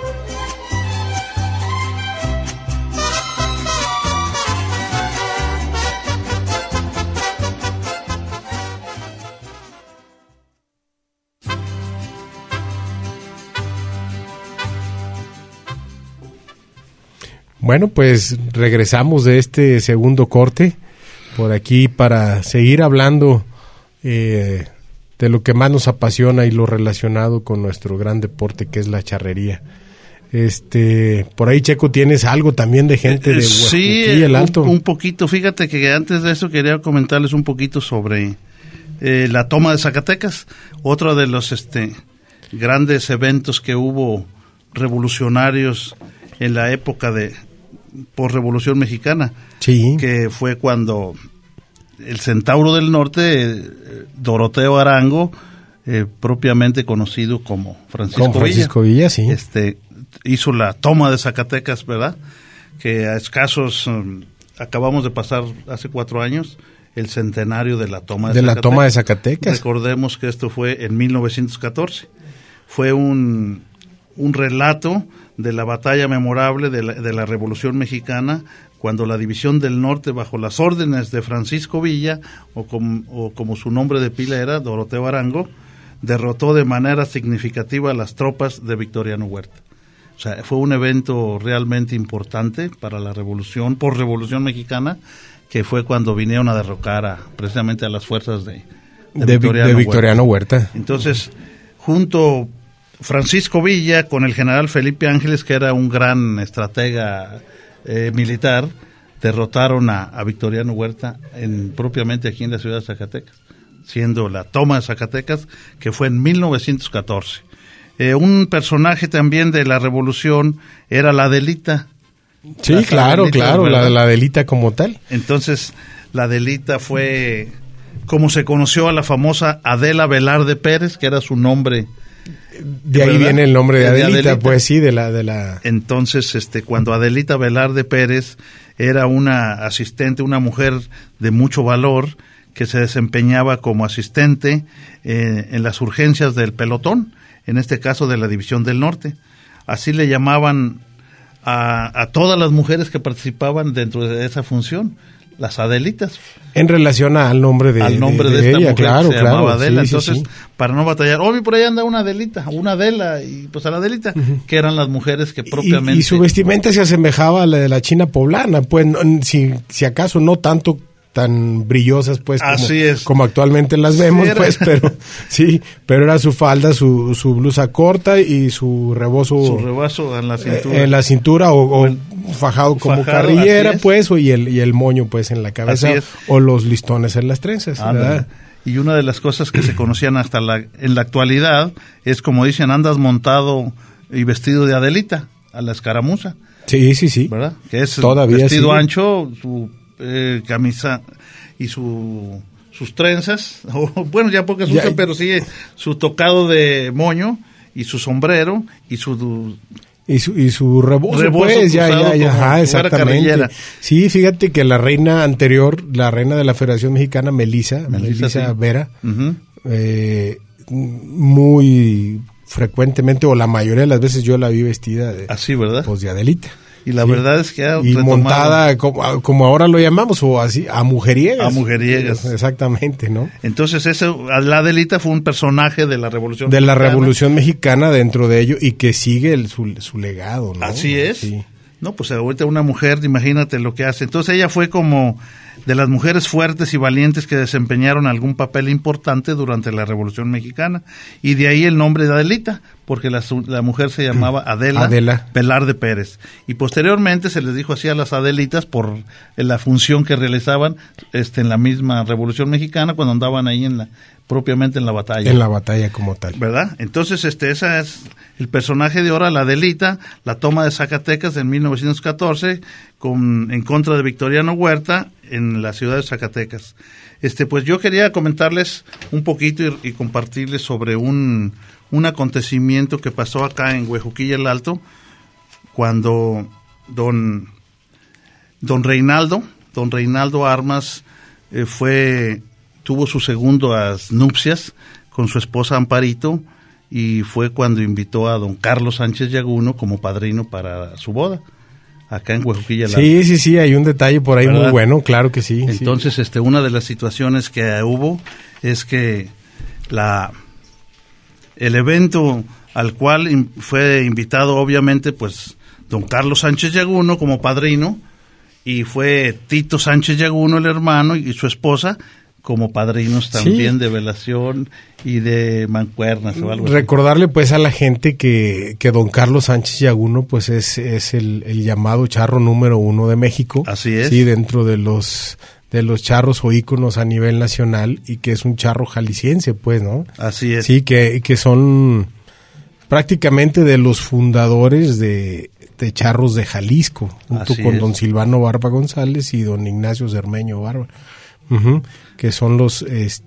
C: Bueno, pues regresamos de este segundo corte por aquí para seguir hablando de lo que más nos apasiona y lo relacionado con nuestro gran deporte, que es la charrería. Por ahí, Checo, tienes algo también de gente de
B: sí,
C: el Alto.
B: Un poquito. Fíjate que antes de eso quería comentarles un poquito sobre la toma de Zacatecas, otro de los grandes eventos que hubo revolucionarios en la época de posrevolución mexicana, que fue cuando el Centauro del Norte, Doroteo Arango, propiamente conocido como Francisco
C: Villa, sí,
B: hizo la toma de Zacatecas, ¿verdad? Que a escasos acabamos de pasar hace 4 años el centenario de la toma de Zacatecas. Recordemos que esto fue en 1914. Fue un relato de la batalla memorable de la Revolución Mexicana, cuando la División del Norte, bajo las órdenes de Francisco Villa, o como su nombre de pila era, Doroteo Arango, derrotó de manera significativa a las tropas de Victoriano Huerta. O sea, fue un evento realmente importante para la revolución, posrevolución mexicana, que fue cuando vinieron a derrocar precisamente a las fuerzas de Victoriano Huerta.
C: Entonces,
B: Francisco Villa con el general Felipe Ángeles, que era un gran estratega militar, derrotaron a Victoriano Huerta propiamente aquí en la ciudad de Zacatecas, siendo la toma de Zacatecas, que fue en 1914. Un personaje también de la revolución era la Adelita.
C: Sí, claro, la Adelita como tal.
B: Entonces, la Adelita fue como se conoció a la famosa Adela Velarde Pérez, que era su nombre.
C: De ahí ¿verdad? Viene el nombre de Adelita, pues sí, de la.
B: Entonces, cuando Adelita Velarde Pérez era una asistente, una mujer de mucho valor, que se desempeñaba como asistente en las urgencias del pelotón, en este caso de la División del Norte. Así le llamaban a todas las mujeres que participaban dentro de esa función, las Adelitas.
C: En relación al nombre de
B: esta
C: ella,
B: mujer,
C: claro,
B: que se llamaba Adela.
C: Sí,
B: entonces,
C: sí.
B: Para no batallar, por ahí anda una Adelita, una Adela, y pues a la Adelita, que eran las mujeres que propiamente...
C: Y su vestimenta se asemejaba a la de la China poblana, pues, si acaso no tanto tan brillosas, pues, como actualmente las vemos, pues, pero era su falda, su blusa corta y su rebozo.
B: Su rebozo en la cintura.
C: En la cintura o fajado como carrillera, pues, y el moño, pues, en la cabeza, o los listones en las trenzas, ¿verdad?
B: Y una de las cosas que se conocían hasta en la actualidad es, como dicen, andas montado y vestido de Adelita, a la escaramuza.
C: Sí.
B: ¿Verdad? Que es
C: todavía
B: vestido ancho, su camisa y sus trenzas, bueno, ya pocas usan, pero sí su tocado de moño y su sombrero y su
C: rebozo pues, ya, exactamente. Sí, fíjate que la reina anterior, la reina de la Federación Mexicana, Melissa sí. Vera, muy frecuentemente, o la mayoría de las veces yo la vi vestida de,
B: así, ¿verdad?
C: Pues de Adelita.
B: Y la verdad es que
C: y montada como ahora lo llamamos, o así, a mujeriegas. A mujeriegas. Exactamente, ¿no?
B: Entonces la Adelita fue un personaje de la Revolución
C: Mexicana. De la Revolución Mexicana dentro de ello, y que sigue su legado, ¿no?
B: Así es.
C: Sí.
B: No, pues ahorita una mujer, imagínate lo que hace. Entonces ella fue como de las mujeres fuertes y valientes que desempeñaron algún papel importante durante la Revolución Mexicana. Y de ahí el nombre de Adelita, porque la mujer se llamaba Adela Velarde Pérez. Y posteriormente se les dijo así a las Adelitas por la función que realizaban en la misma Revolución Mexicana, cuando andaban ahí propiamente en la batalla.
C: En la batalla como tal.
B: ¿Verdad? Entonces, esa es el personaje de ahora, la Adelita, la toma de Zacatecas en 1914, en contra de Victoriano Huerta, en la ciudad de Zacatecas. Pues yo quería comentarles un poquito y compartirles sobre un acontecimiento que pasó acá en Huejuquilla el Alto, cuando don Reinaldo Armas tuvo sus segundas nupcias con su esposa Amparito, y fue cuando invitó a don Carlos Sánchez Yaguno como padrino para su boda, acá en Huejuquilla el Alto.
C: Sí, hay un detalle por ahí, ¿verdad? Muy bueno, claro que sí.
B: Entonces, una de las situaciones que hubo es que el evento al cual fue invitado, obviamente, pues, don Carlos Sánchez Yaguno como padrino, y fue Tito Sánchez Yaguno, el hermano, y su esposa, como padrinos también de velación y de mancuernas o algo así. Recordarle
C: pues a la gente que don Carlos Sánchez Yaguno pues es el llamado charro número 1 de México.
B: Así es.
C: Sí, dentro de los charros o íconos a nivel nacional, y que es un charro jalisciense, pues, ¿no?
B: Así es.
C: Sí, que son prácticamente de los fundadores de charros de Jalisco, junto con don Silvano Barba González y don Ignacio Cermeño Barba. Que son los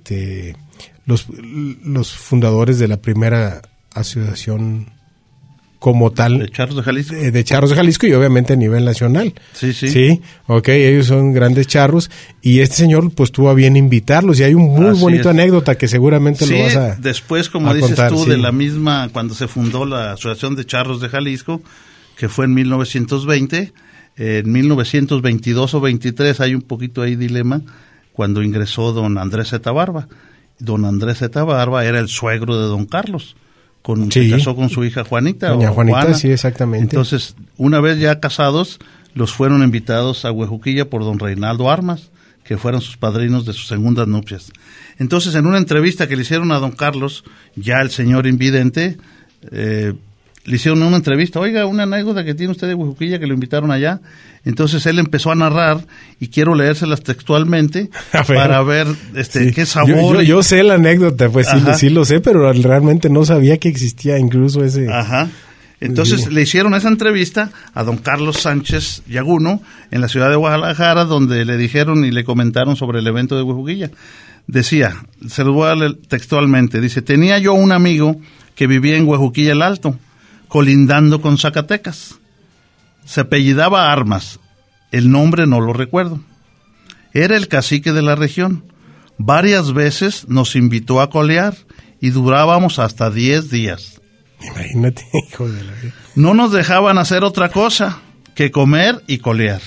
C: fundadores de la primera asociación como tal
B: de charros de Jalisco,
C: de charros de Jalisco, y obviamente a nivel nacional. Sí, ellos son grandes charros, y este señor pues tuvo a bien invitarlos, y hay un muy bonito anécdota que seguramente lo vas a
B: después, como dices contar, tú, de la misma, cuando se fundó la Asociación de Charros de Jalisco, que fue en 1920, en 1922 o 23 hay un poquito ahí dilema, cuando ingresó don Andrés Zeta Barba. Don Andrés Zeta Barba era el suegro de don Carlos, se casó con su hija Juanita.
C: Doña Juanita, sí, exactamente.
B: Entonces, una vez ya casados, los fueron invitados a Huejuquilla por don Reinaldo Armas, que fueron sus padrinos de sus segundas nupcias. Entonces, en una entrevista que le hicieron a don Carlos, ya el señor invidente, le hicieron una entrevista, oiga, una anécdota que tiene usted de Huejuquilla, que lo invitaron allá. Entonces él empezó a narrar, y quiero leérselas textualmente para ver
C: sí.
B: qué sabor.
C: Yo sé la anécdota, pues sí lo sé, pero realmente no sabía que existía incluso ese...
B: Ajá. Entonces le hicieron esa entrevista a don Carlos Sánchez Yaguno en la ciudad de Guadalajara, donde le dijeron y le comentaron sobre el evento de Huejuquilla. Decía, se lo voy a leer textualmente, dice, tenía yo un amigo que vivía en Huejuquilla el Alto, colindando con Zacatecas. Se apellidaba Armas, el nombre no lo recuerdo. Era el cacique de la región. Varias veces nos invitó a colear y durábamos hasta 10 días.
C: Imagínate, hijo de la vida.
B: No nos dejaban hacer otra cosa que comer y colear.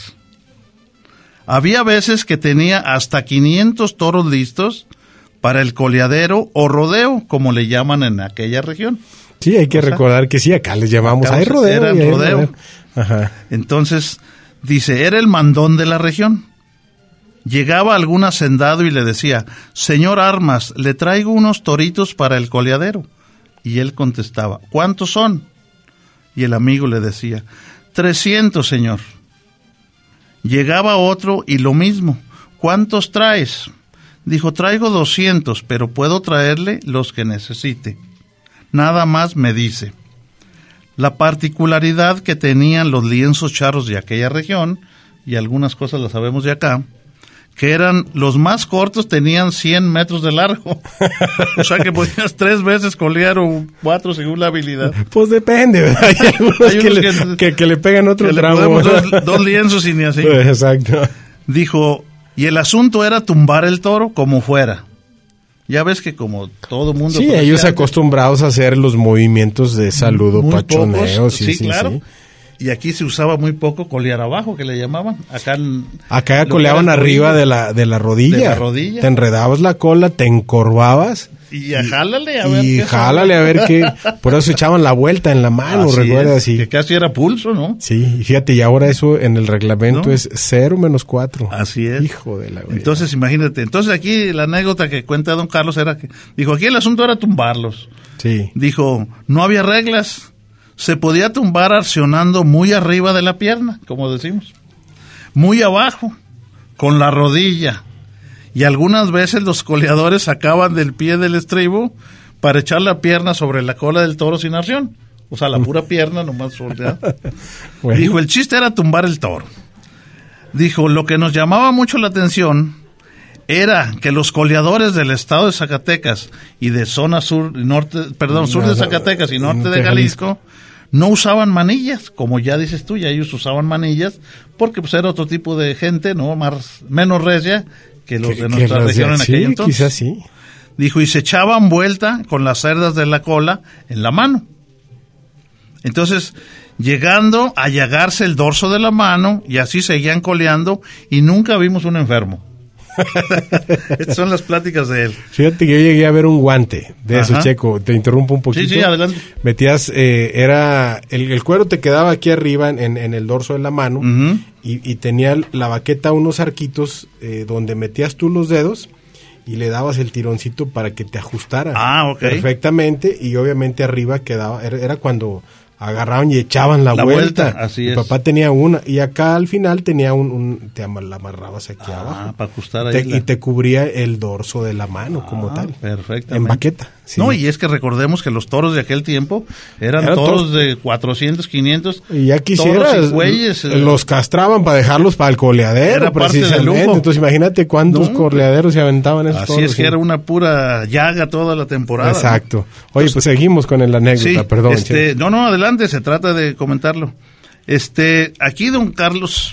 B: Había veces que tenía hasta 500 toros listos para el coleadero o rodeo, como le llaman en aquella región.
C: Sí, hay que recordar que sí, acá les llamamos, hay rodeo.
B: Era rodeo. Ajá. Entonces, dice, era el mandón de la región. Llegaba algún hacendado y le decía, señor Armas, le traigo unos toritos para el coleadero. Y él contestaba, ¿cuántos son? Y el amigo le decía, 300, señor. Llegaba otro y lo mismo, ¿cuántos traes? Dijo, traigo 200, pero puedo traerle los que necesite. Nada más me dice. La particularidad que tenían los lienzos charros de aquella región, y algunas cosas las sabemos de acá, que eran los más cortos, tenían 100 metros de largo. O sea que podías 3 veces colear o 4 según la habilidad.
C: Pues depende, ¿verdad? Hay algunos que le pegan otro tramo.
B: Dos lienzos y ni así.
C: Exacto.
B: Dijo, y el asunto era tumbar el toro como fuera. Ya ves que como todo mundo...
C: Sí, ellos acostumbrados a hacer los movimientos de saludo, muy pachoneo.
B: Pocos, sí, claro. Sí. Y aquí se usaba muy poco colear abajo, que le llamaban.
C: Acá coleaban arriba de la rodilla.
B: De la rodilla.
C: Te enredabas la cola, te encorvabas.
B: Y jálale a ver
C: qué. Y jálale a ver qué. Por eso echaban la vuelta en la mano, recuerda. Sí.
B: Que casi era pulso, ¿no?
C: Sí, y fíjate, y ahora eso en el reglamento es 0 - 4.
B: Así es.
C: Hijo de la vida.
B: Entonces, imagínate. Entonces, aquí la anécdota que cuenta don Carlos era que, dijo, aquí el asunto era tumbarlos.
C: Sí.
B: Dijo, no había reglas. Se podía tumbar accionando muy arriba de la pierna, como decimos. Muy abajo, con la rodilla. Y algunas veces los coleadores sacaban del pie del estribo para echar la pierna sobre la cola del toro sin acción. O sea, la pura pierna nomás volteada. Bueno. Dijo, el chiste era tumbar el toro. Dijo, lo que nos llamaba mucho la atención era que los coleadores del estado de Zacatecas y de zona sur de Zacatecas y norte de Jalisco no usaban manillas, como ya dices tú, ya ellos usaban manillas, porque pues era otro tipo de gente, ¿no? Menos recia que los de nuestra región en aquel entonces.
C: Quizás sí.
B: Dijo, y se echaban vuelta con las cerdas de la cola en la mano. Entonces, llegando a llagarse el dorso de la mano, y así seguían coleando, y nunca vimos un enfermo. Estas son las pláticas de él.
C: Fíjate que yo llegué a ver un guante de eso, Checo. Te interrumpo un poquito.
B: Sí, adelante.
C: Metías, era el cuero te quedaba aquí arriba en el dorso de la mano, y tenía la baqueta unos arquitos donde metías tú los dedos y le dabas el tironcito para que te ajustara perfectamente, y obviamente arriba quedaba, era cuando agarraban y echaban la vuelta.
B: Así
C: Mi
B: es.
C: papá tenía una, y acá al final tenía la amarrabas aquí abajo.
B: Para ajustar ahí.
C: Y te cubría el dorso de la mano como tal.
B: Perfectamente.
C: En baqueta. Sí.
B: No, y es que recordemos que los toros de aquel tiempo eran toros de 400, 500.
C: Y ya quisieras,
B: güeyes,
C: los castraban para dejarlos para el coleadero.
B: Era parte del lujo.
C: Entonces imagínate cuántos coleaderos se aventaban esos toros.
B: Así es que era una pura llaga toda la temporada.
C: Exacto. Oye, pues seguimos con la anécdota, perdón.
B: No, adelante, se trata de comentarlo. Aquí don Carlos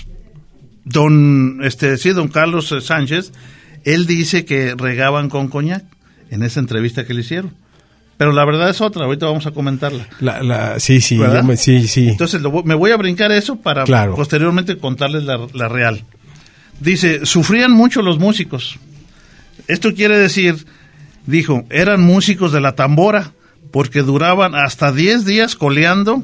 B: Sánchez, él dice que regaban con coñac en esa entrevista que le hicieron. Pero la verdad es otra, ahorita vamos a comentarla.
C: Sí.
B: Entonces me voy a brincar eso para posteriormente contarles la real. Dice, sufrían mucho los músicos. Esto quiere decir, dijo, eran músicos de la tambora, porque duraban hasta 10 días coleando.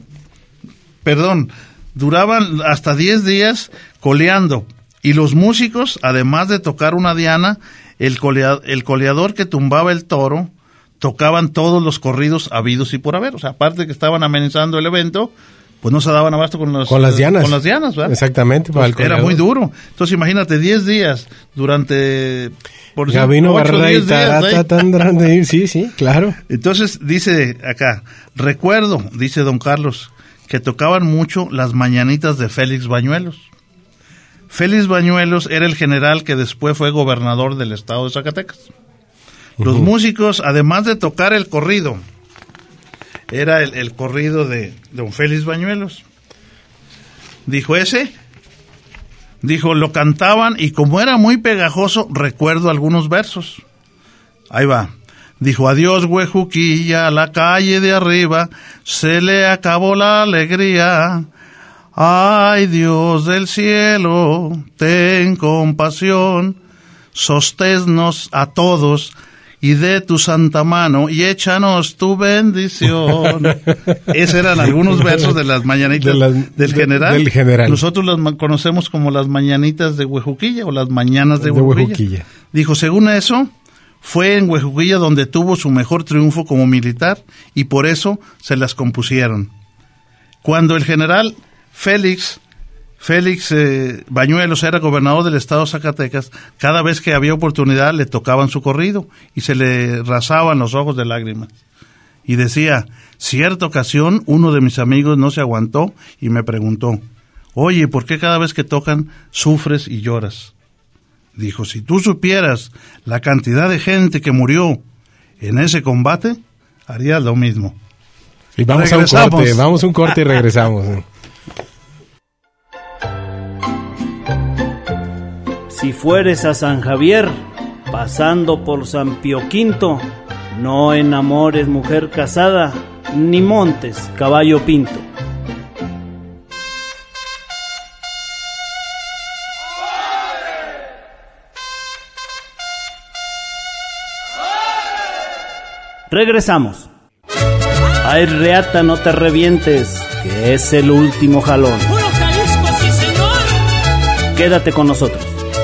B: Duraban hasta 10 días coleando. Y los músicos, además de tocar una diana, el coleador que tumbaba el toro, tocaban todos los corridos habidos y por haber. O sea, aparte que estaban amenizando el evento, pues no se daban abasto con las dianas. Con las dianas, ¿verdad?
C: Exactamente.
B: Pues era muy duro. Entonces imagínate, 10 días durante... Por
C: Gabino Barra y tan grande. Sí, claro.
B: Entonces dice acá, recuerdo, dice don Carlos, que tocaban mucho las mañanitas de Félix Bañuelos. Félix Bañuelos era el general que después fue gobernador del estado de Zacatecas. Los músicos, además de tocar el corrido, era el corrido de don Félix Bañuelos. Dijo lo cantaban y como era muy pegajoso, recuerdo algunos versos. Ahí va. Dijo, adiós, Huejuquilla, a la calle de arriba, se le acabó la alegría. Ay, Dios del cielo, ten compasión, sosténnos a todos y de tu santa mano y échanos tu bendición. Esos eran algunos versos de las mañanitas del general. Nosotros las conocemos como las mañanitas de Huejuquilla o las mañanas de Huejuquilla. Dijo, según eso, fue en Huejuquilla donde tuvo su mejor triunfo como militar y por eso se las compusieron. Cuando el general Félix Bañuelos era gobernador del estado de Zacatecas, cada vez que había oportunidad le tocaban su corrido y se le rasaban los ojos de lágrimas. Y decía, cierta ocasión uno de mis amigos no se aguantó y me preguntó, oye, ¿por qué cada vez que tocan sufres y lloras? Dijo, si tú supieras la cantidad de gente que murió en ese combate, harías lo mismo.
C: Y vamos a un corte y regresamos.
A: Si fueres a San Javier, pasando por San Pío V, no enamores mujer casada, ni montes caballo pinto. Regresamos. Ay, reata, no te revientes, que es el último jalón.
D: ¡Puro Jalisco, sí, señor!
A: Quédate con nosotros.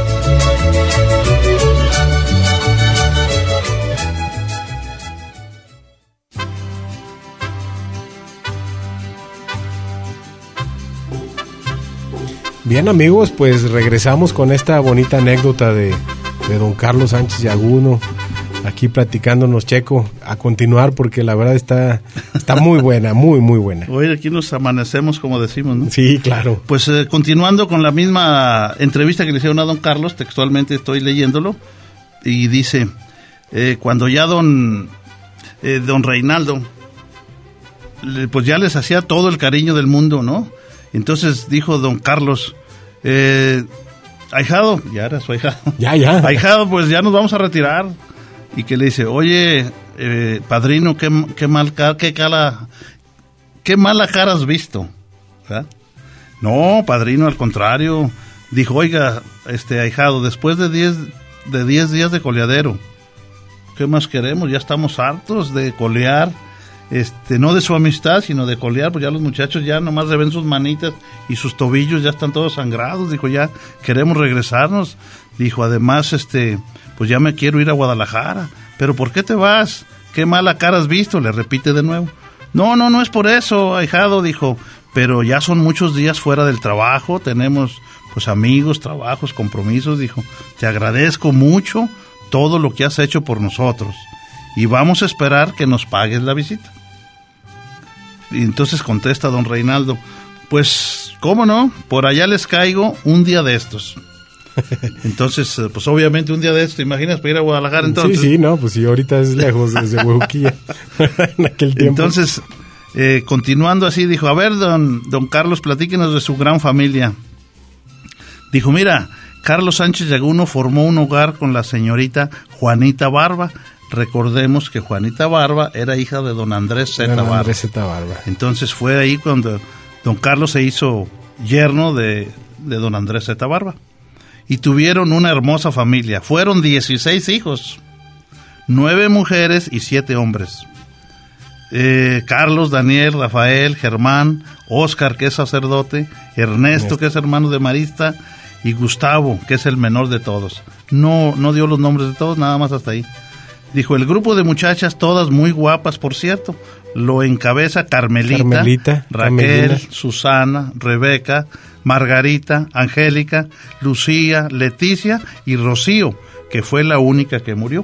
C: Bien, amigos, pues regresamos con esta bonita anécdota de don Carlos Sánchez Yaguno, aquí platicándonos, Checo, a continuar porque la verdad está muy buena, muy buena.
B: Hoy aquí nos amanecemos, como decimos, ¿no?
C: Sí, claro.
B: Pues continuando con la misma entrevista que le hicieron a don Carlos, textualmente estoy leyéndolo, y dice, cuando ya don Reinaldo, pues ya les hacía todo el cariño del mundo, ¿no? Entonces dijo don Carlos, ahijado, ya era su ahijado.
C: Ya.
B: Ahijado, pues ya nos vamos a retirar. Y que le dice, oye, padrino, qué mala cara has visto, ¿verdad? No, padrino, al contrario. Dijo, oiga, ahijado, después de 10 días de coleadero, ¿qué más queremos? Ya estamos hartos de colear. No de su amistad, sino de colear, pues ya los muchachos ya nomás le ven sus manitas y sus tobillos ya están todos sangrados. Dijo, ya queremos regresarnos. Dijo, además, pues ya me quiero ir a Guadalajara. ¿Pero por qué te vas? ¿Qué mala cara has visto? Le repite de nuevo. No es por eso, ahijado, dijo, pero ya son muchos días fuera del trabajo, tenemos pues amigos, trabajos, compromisos. Dijo, te agradezco mucho todo lo que has hecho por nosotros y vamos a esperar que nos pagues la visita. Y entonces contesta don Reinaldo, pues, ¿cómo no? Por allá les caigo un día de estos. Entonces, pues obviamente un día de estos, ¿te imaginas para ir a Guadalajara entonces?
C: Sí, no, pues sí, ahorita es lejos desde Huejuquilla, en aquel tiempo.
B: Entonces, continuando así, dijo, a ver, don Carlos, platíquenos de su gran familia. Dijo, mira, Carlos Sánchez Yaguno formó un hogar con la señorita Juanita Barba. Recordemos que Juanita Barba era hija de don Andrés Z. Barba. Entonces fue ahí cuando don Carlos se hizo yerno de don Andrés Z. Barba. Y tuvieron una hermosa familia. Fueron 16 hijos, 9 mujeres y 7 hombres. Carlos, Daniel, Rafael, Germán, Óscar, que es sacerdote, Ernesto, que es hermano de Marista, y Gustavo, que es el menor de todos. No dio los nombres de todos, nada más hasta ahí. Dijo, el grupo de muchachas, todas muy guapas, por cierto, lo encabeza Carmelita, Raquel,
C: Carmelina.
B: Susana, Rebeca, Margarita, Angélica, Lucía, Leticia y Rocío, que fue la única que murió.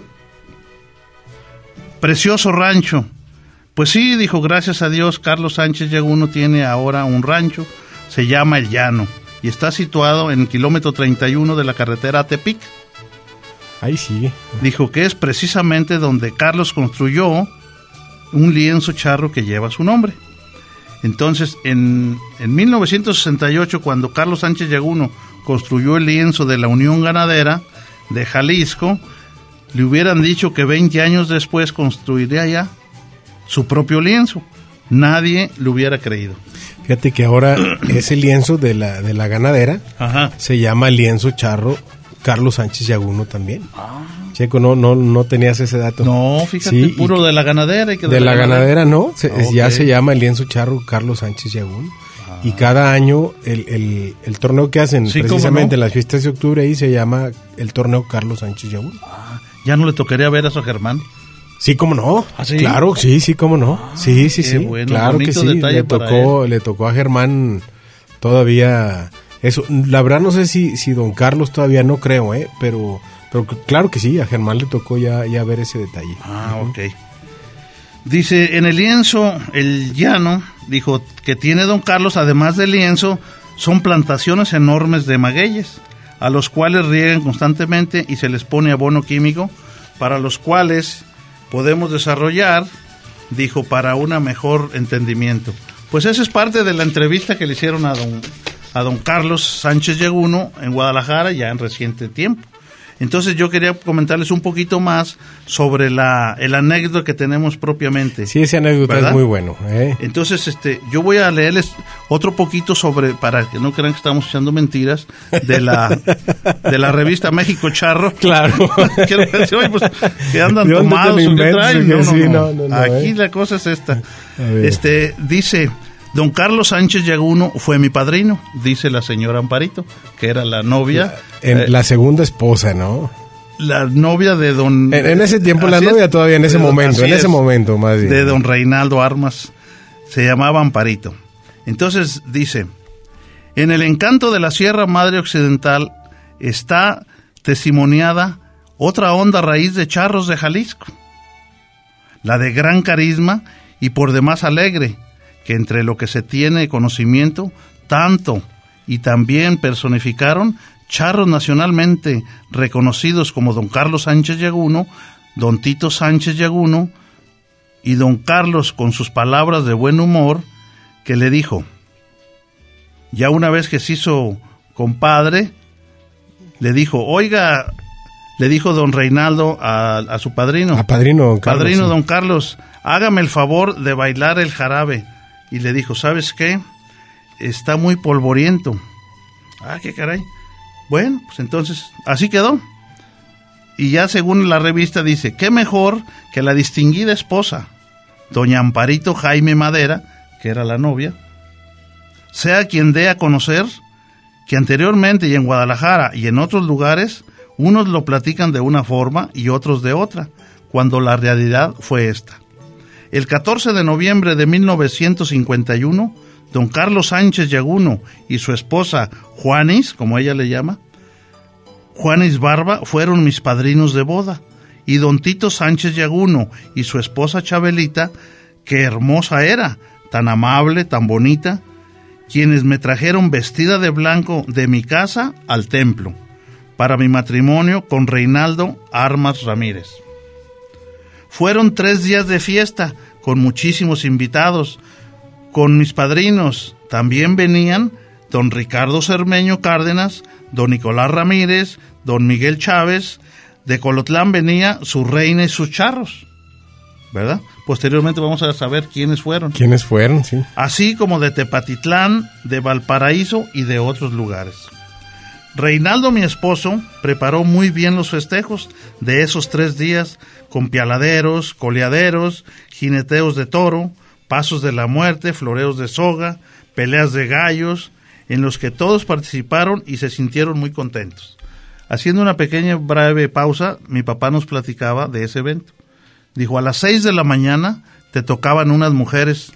B: Precioso rancho. Pues sí, dijo, gracias a Dios, Carlos Sánchez Yaguno tiene ahora un rancho, se llama El Llano, y está situado en el kilómetro 31 de la carretera a Tepic.
C: Ahí sigue.
B: Dijo que es precisamente donde Carlos construyó un lienzo charro que lleva su nombre. Entonces, en 1968, cuando Carlos Sánchez Yaguno construyó el lienzo de la Unión Ganadera de Jalisco, le hubieran dicho que 20 años después construiría ya su propio lienzo. Nadie lo hubiera creído.
C: Fíjate que ahora ese lienzo de la ganadera
B: Ajá.
C: se llama lienzo charro Carlos Sánchez Yaguno también. Checo, no tenías ese dato.
B: No, fíjate,
C: Sí,
B: puro de la ganadera. Y que
C: de la ganadera, ¿no? Ya
B: Ok.
C: se llama el lienzo charro Carlos Sánchez Yaguno. Y cada año el torneo que hacen
B: Sí,
C: precisamente
B: ¿cómo no?
C: en las fiestas de octubre ahí se llama el torneo Carlos Sánchez Yaguno.
B: Ya no le tocaría ver a su Germán.
C: Sí, cómo no.
B: ¿Ah, sí?
C: Claro, sí, cómo no. Sí,
B: qué
C: sí.
B: bueno,
C: Claro que
B: bonito
C: sí.
B: detalle para
C: Le tocó a Germán todavía eso. La verdad no sé si don Carlos todavía, no creo, pero claro que sí, a Germán le tocó ya ver ese detalle.
B: Ah, ok. Dice, en el lienzo, El Llano, dijo que tiene don Carlos, además del lienzo, son plantaciones enormes de magueyes, a los cuales riegan constantemente y se les pone abono químico, para los cuales podemos desarrollar, dijo, para un mejor entendimiento. Pues esa es parte de la entrevista que le hicieron a don Carlos Sánchez Yaguno en Guadalajara ya en reciente tiempo. Entonces yo quería comentarles un poquito más sobre el anécdota que tenemos propiamente.
C: Sí, ese anécdota
B: ¿verdad?
C: es muy bueno.
B: Entonces, yo voy a leerles otro poquito sobre, para que no crean que estamos echando mentiras, de la revista México Charro.
C: Claro.
B: Quiero decir, oye, pues, que andan
C: ¿De dónde te
B: tomados
C: lo
B: o qué
C: inventas?
B: traen.
C: Que sí, no,
B: Aquí la cosa es esta.
C: A ver.
B: Dice, don Carlos Sánchez Yaguno fue mi padrino, dice la señora Amparito, que era la novia.
C: La segunda esposa, ¿no?
B: La novia de don...
C: En ese tiempo la
B: Así
C: novia
B: es.
C: todavía en ese momento,
B: Así
C: en ese
B: es.
C: momento más bien.
B: De don Reinaldo Armas, se llamaba Amparito. Entonces dice, en el encanto de la Sierra Madre Occidental está testimoniada otra honda raíz de charros de Jalisco, la de gran carisma y por demás alegre, que entre lo que se tiene conocimiento, tanto y también personificaron charros nacionalmente reconocidos como don Carlos Sánchez Yaguno, don Tito Sánchez Yaguno, y don Carlos con sus palabras de buen humor, que le dijo, ya una vez que se hizo compadre, le dijo, oiga, le dijo don Reinaldo a su padrino,
C: A padrino don Carlos.
B: padrino
C: sí.
B: don Carlos, hágame el favor de bailar el jarabe. Y le dijo, ¿sabes qué? Está muy polvoriento. Ah, qué caray. Bueno, pues entonces, así quedó. Y ya según la revista dice, qué mejor que la distinguida esposa, doña Amparito Jaime Madera, que era la novia, sea quien dé a conocer que anteriormente y en Guadalajara y en otros lugares, unos lo platican de una forma y otros de otra, cuando la realidad fue esta. El 14 de noviembre de 1951, don Carlos Sánchez Yaguno y su esposa Juanis, como ella le llama, Juanis Barba, fueron mis padrinos de boda, y don Tito Sánchez Yaguno y su esposa Chabelita, que hermosa era, tan amable, tan bonita, quienes me trajeron vestida de blanco de mi casa al templo, para mi matrimonio con Reinaldo Armas Ramírez. Fueron 3 días de fiesta, con muchísimos invitados, con mis padrinos. También venían don Ricardo Cermeño Cárdenas, don Nicolás Ramírez, don Miguel Chávez. De Colotlán venía su reina y sus charros, ¿verdad? Posteriormente vamos a saber quiénes fueron.
C: ¿Quiénes fueron? Sí.
B: Así como de Tepatitlán, de Valparaíso y de otros lugares. Reinaldo, mi esposo, preparó muy bien los festejos de esos 3 días, con pialaderos, coleaderos, jineteos de toro, pasos de la muerte, floreos de soga, peleas de gallos, en los que todos participaron y se sintieron muy contentos. haciendo una pequeña breve pausa, mi papá nos platicaba de ese evento. Dijo, a las 6 de la mañana te tocaban unas mujeres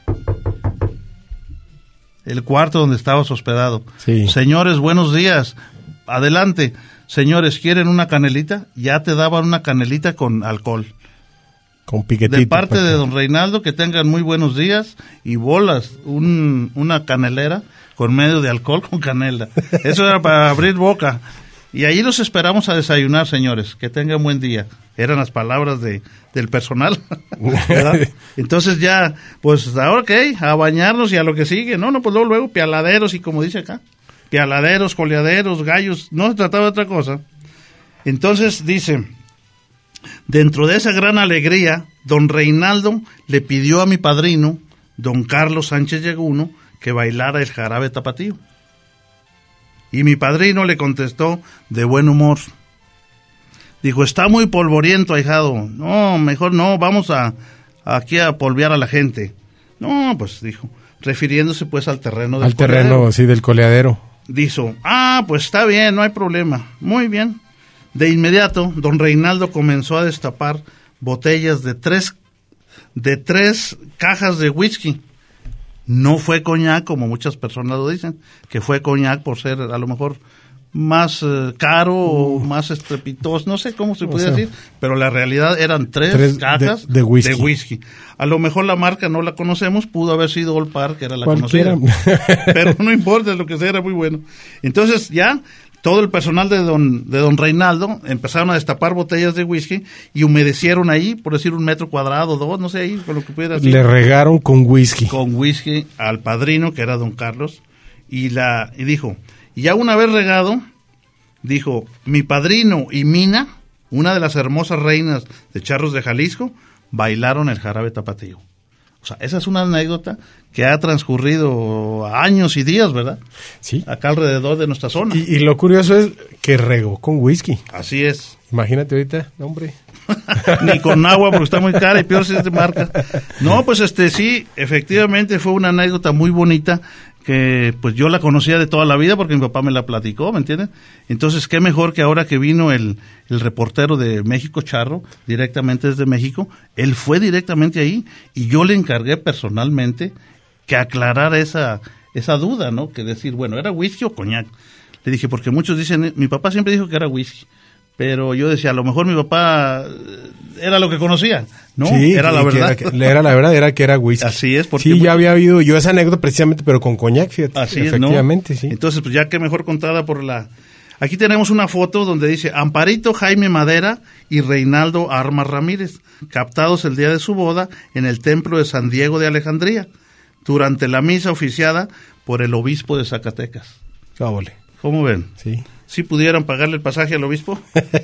B: el cuarto donde estabas hospedado.
C: Sí.
B: Señores, buenos días, adelante. Señores, ¿quieren una canelita? Ya te daban una canelita con alcohol.
C: Con piquetito.
B: De parte de don Reinaldo, que tengan muy buenos días y bolas, una canelera con medio de alcohol con canela. Eso era para abrir boca. Y ahí los esperamos a desayunar, señores. Que tengan buen día. Eran las palabras del personal, ¿verdad? Entonces ya, pues ahora qué, a bañarnos y a lo que sigue. No, pues luego pialaderos y como dice acá, pialaderos, coleaderos, gallos. No se trataba de otra cosa. Entonces dice, dentro de esa gran alegría, don Reinaldo le pidió a mi padrino, don Carlos Sánchez Yeguno, que bailara el jarabe tapatío. Y mi padrino le contestó de buen humor. Dijo, está muy polvoriento, ahijado. No, mejor no, vamos aquí a polvear a la gente. No, pues dijo, refiriéndose pues al terreno del coleadero.
C: Al terreno, sí, del coleadero.
B: Dijo, pues está bien, no hay problema. Muy bien. De inmediato, don Reinaldo comenzó a destapar botellas de tres cajas de whisky. No fue coñac, como muchas personas lo dicen, que fue coñac por ser a lo mejor más caro o más estrepitoso, no sé cómo se puede decir, pero la realidad eran tres cajas
C: de whisky.
B: A lo mejor la marca no la conocemos, pudo haber sido Old Park, que era la
C: cualquiera
B: conocida, pero no importa, lo que sea era muy bueno. Entonces ya todo el personal de don Reinaldo empezaron a destapar botellas de whisky y humedecieron ahí, por decir 1 metro cuadrado, 2, no sé, ahí con lo que pudiera decir.
C: Le regaron con whisky.
B: Con whisky al padrino, que era don Carlos, y dijo, y ya una vez regado, dijo, mi padrino y Mina, una de las hermosas reinas de Charros de Jalisco, bailaron el jarabe tapatío. O sea, esa es una anécdota que ha transcurrido años y días, ¿verdad?
C: Sí.
B: Acá alrededor de nuestra zona.
C: Y lo curioso es que regó con whisky.
B: Así es.
C: Imagínate ahorita, hombre.
B: Ni con agua porque está muy cara y peor si es de marca. No, pues sí, efectivamente fue una anécdota muy bonita que pues yo la conocía de toda la vida porque mi papá me la platicó, ¿me entiendes? Entonces, qué mejor que ahora que vino el reportero de México Charro, directamente desde México, él fue directamente ahí y yo le encargué personalmente que aclarara esa duda, ¿no? Que decir, bueno, ¿era whisky o coñac? Le dije, porque muchos dicen, mi papá siempre dijo que era whisky. Pero yo decía, a lo mejor mi papá era lo que conocía, ¿no?
C: Sí,
B: era la verdad.
C: Era que era whisky.
B: Así es. Porque
C: sí, ya había habido yo esa anécdota precisamente, pero con coñac, fíjate.
B: Así es,
C: efectivamente,
B: ¿no?
C: Sí.
B: Entonces, pues ya que mejor contada por la... Aquí tenemos una foto donde dice Amparito Jaime Madera y Reinaldo Armas Ramírez, captados el día de su boda en el templo de San Diego de Alejandría, durante la misa oficiada por el obispo de Zacatecas.
C: Cábole.
B: ¿Cómo ven?
C: Sí.
B: ¿Sí pudieran pagarle el pasaje al obispo?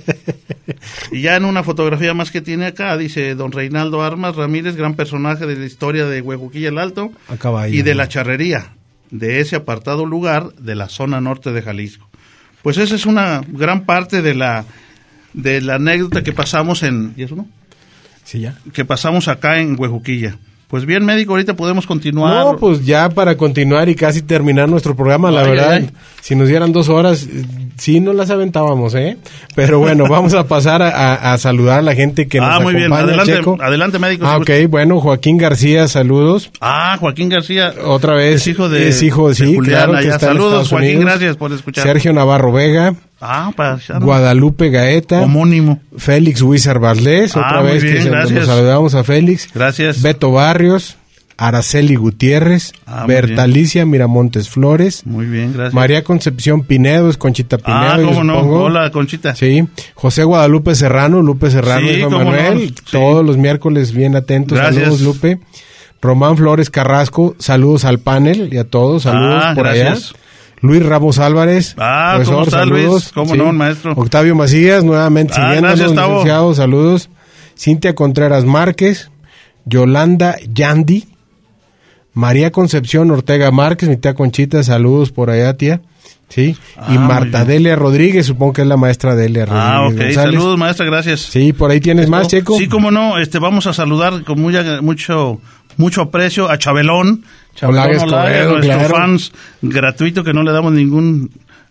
B: Y ya en una fotografía más que tiene acá, dice don Reinaldo Armas Ramírez, gran personaje de la historia de Huejuquilla el Alto y de la charrería, de ese apartado lugar de la zona norte de Jalisco. Pues esa es una gran parte de la anécdota que pasamos ¿y eso no?
C: Sí, ya.
B: Que pasamos acá en Huejuquilla. Pues bien, médico, ahorita podemos continuar.
C: No, pues ya para continuar y casi terminar nuestro programa, la verdad, si nos dieran 2 horas, sí nos las aventábamos, ¿eh? Pero bueno, vamos a pasar a saludar a la gente que nos acompaña.
B: Muy bien, adelante, médico.
C: Ok, bueno, Joaquín García, saludos.
B: Joaquín García.
C: Otra vez.
B: Es hijo de
C: sí,
B: Julián,
C: claro que está
B: saludos,
C: en
B: Joaquín,
C: Unidos.
B: gracias por escuchar.
C: Sergio Navarro Vega. Guadalupe Gaeta.
B: Homónimo.
C: Félix Huizar Barlés, otra vez bien, que nos saludamos a Félix.
B: Gracias.
C: Beto Barrios, Araceli Gutiérrez, Bertalicia Miramontes Flores.
B: Muy bien, gracias.
C: María Concepción Pinedo, es Conchita Pinedo.
B: ¿Cómo no? Hola, Conchita.
C: Sí. José Guadalupe Serrano, Lupe Serrano,
B: sí,
C: Juan Manuel. No. Sí. Todos los miércoles bien atentos.
B: Gracias.
C: Saludos, Lupe. Román Flores Carrasco, saludos al panel y a todos. Saludos por
B: gracias.
C: Allá. Luis Ramos Álvarez,
B: profesor, ¿cómo está,
C: saludos.
B: Luis? ¿Cómo no, maestro?
C: Octavio Macías, nuevamente siguiéndonos,
B: gracias,
C: licenciado, saludos. Cintia Contreras Márquez, Yolanda Yandi, María Concepción Ortega Márquez, mi tía Conchita, saludos por allá, tía. Sí, y Marta Delia Rodríguez, supongo que es la maestra Delia Rodríguez.
B: Ok,
C: González.
B: Saludos, maestra, gracias.
C: Sí, por ahí tienes más, Checo.
B: Sí, cómo no, vamos a saludar con mucho aprecio a Chabelón.
C: Olagues,
B: nuestro
C: claro.
B: fans gratuito, que no le damos ningún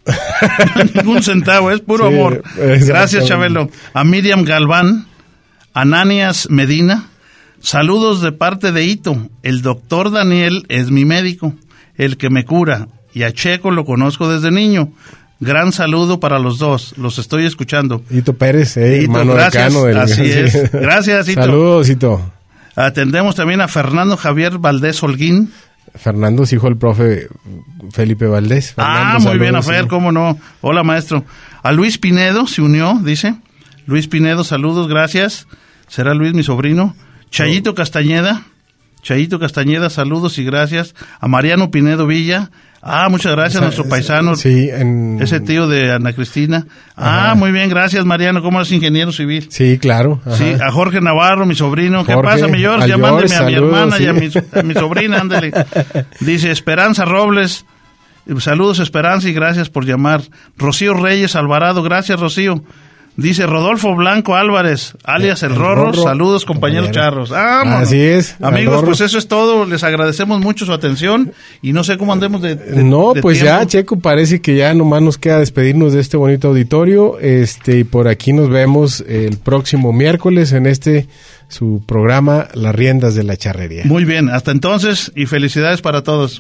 B: Ningún centavo, es puro
C: Sí,
B: amor. Gracias, Chabelo. A Miriam Galván, Ananias Medina, saludos de parte de Hito. El doctor Daniel es mi médico, el que me cura, y a Checo lo conozco desde niño. Gran saludo para los dos, los estoy escuchando.
C: Hito Pérez,
B: Hito,
C: hermano
B: gracias,
C: decano.
B: así es. Gracias, Hito.
C: Saludos, Hito.
B: Atendemos también a Fernando Javier Valdés Holguín.
C: Fernando es hijo del profe Felipe Valdés. Fernando,
B: Muy bien, a
C: saludos,
B: Fer, cómo no. Hola, maestro. A Luis Pinedo se unió, dice. Luis Pinedo, saludos, gracias. ¿Será Luis mi sobrino? Chayito Castañeda, saludos y gracias. A Mariano Pinedo Villa. Muchas gracias a nuestro paisano.
C: Sí,
B: ese tío de Ana Cristina.
C: Ajá.
B: Muy bien, gracias, Mariano. ¿Cómo eres ingeniero civil?
C: Sí, claro. Ajá.
B: Sí, a Jorge Navarro, mi sobrino. ¿Qué
C: Jorge,
B: pasa, mi George? Ya
C: George,
B: mándeme a mi
C: saludos,
B: hermana
C: sí.
B: y a mi sobrina, ándale. Dice Esperanza Robles. Saludos, Esperanza, y gracias por llamar. Rocío Reyes Alvarado, gracias, Rocío. Dice Rodolfo Blanco Álvarez, alias el Rorro. Saludos, compañeros charros.
C: Así es.
B: Amigos, pues eso es todo. Les agradecemos mucho su atención y no sé cómo andemos de
C: pues
B: tiempo.
C: ya, Checo, parece que ya nomás nos queda despedirnos de este bonito auditorio. Y por aquí nos vemos el próximo miércoles en su programa Las Riendas de la Charrería.
B: Muy bien, hasta entonces y felicidades para todos.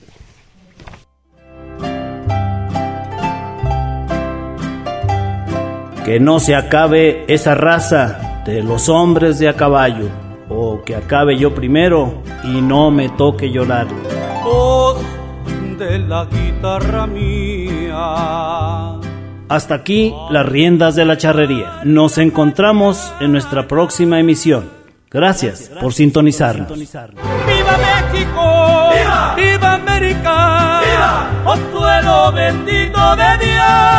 A: Que no se acabe esa raza de los hombres de a caballo, o que acabe yo primero y no me toque llorar.
D: Voz de la guitarra mía.
A: Hasta aquí las riendas de la charrería. Nos encontramos en nuestra próxima emisión. Gracias por sintonizarnos.
D: ¡Viva México! ¡Viva! ¡Viva América! ¡Viva! ¡Oh suelo bendito de Dios!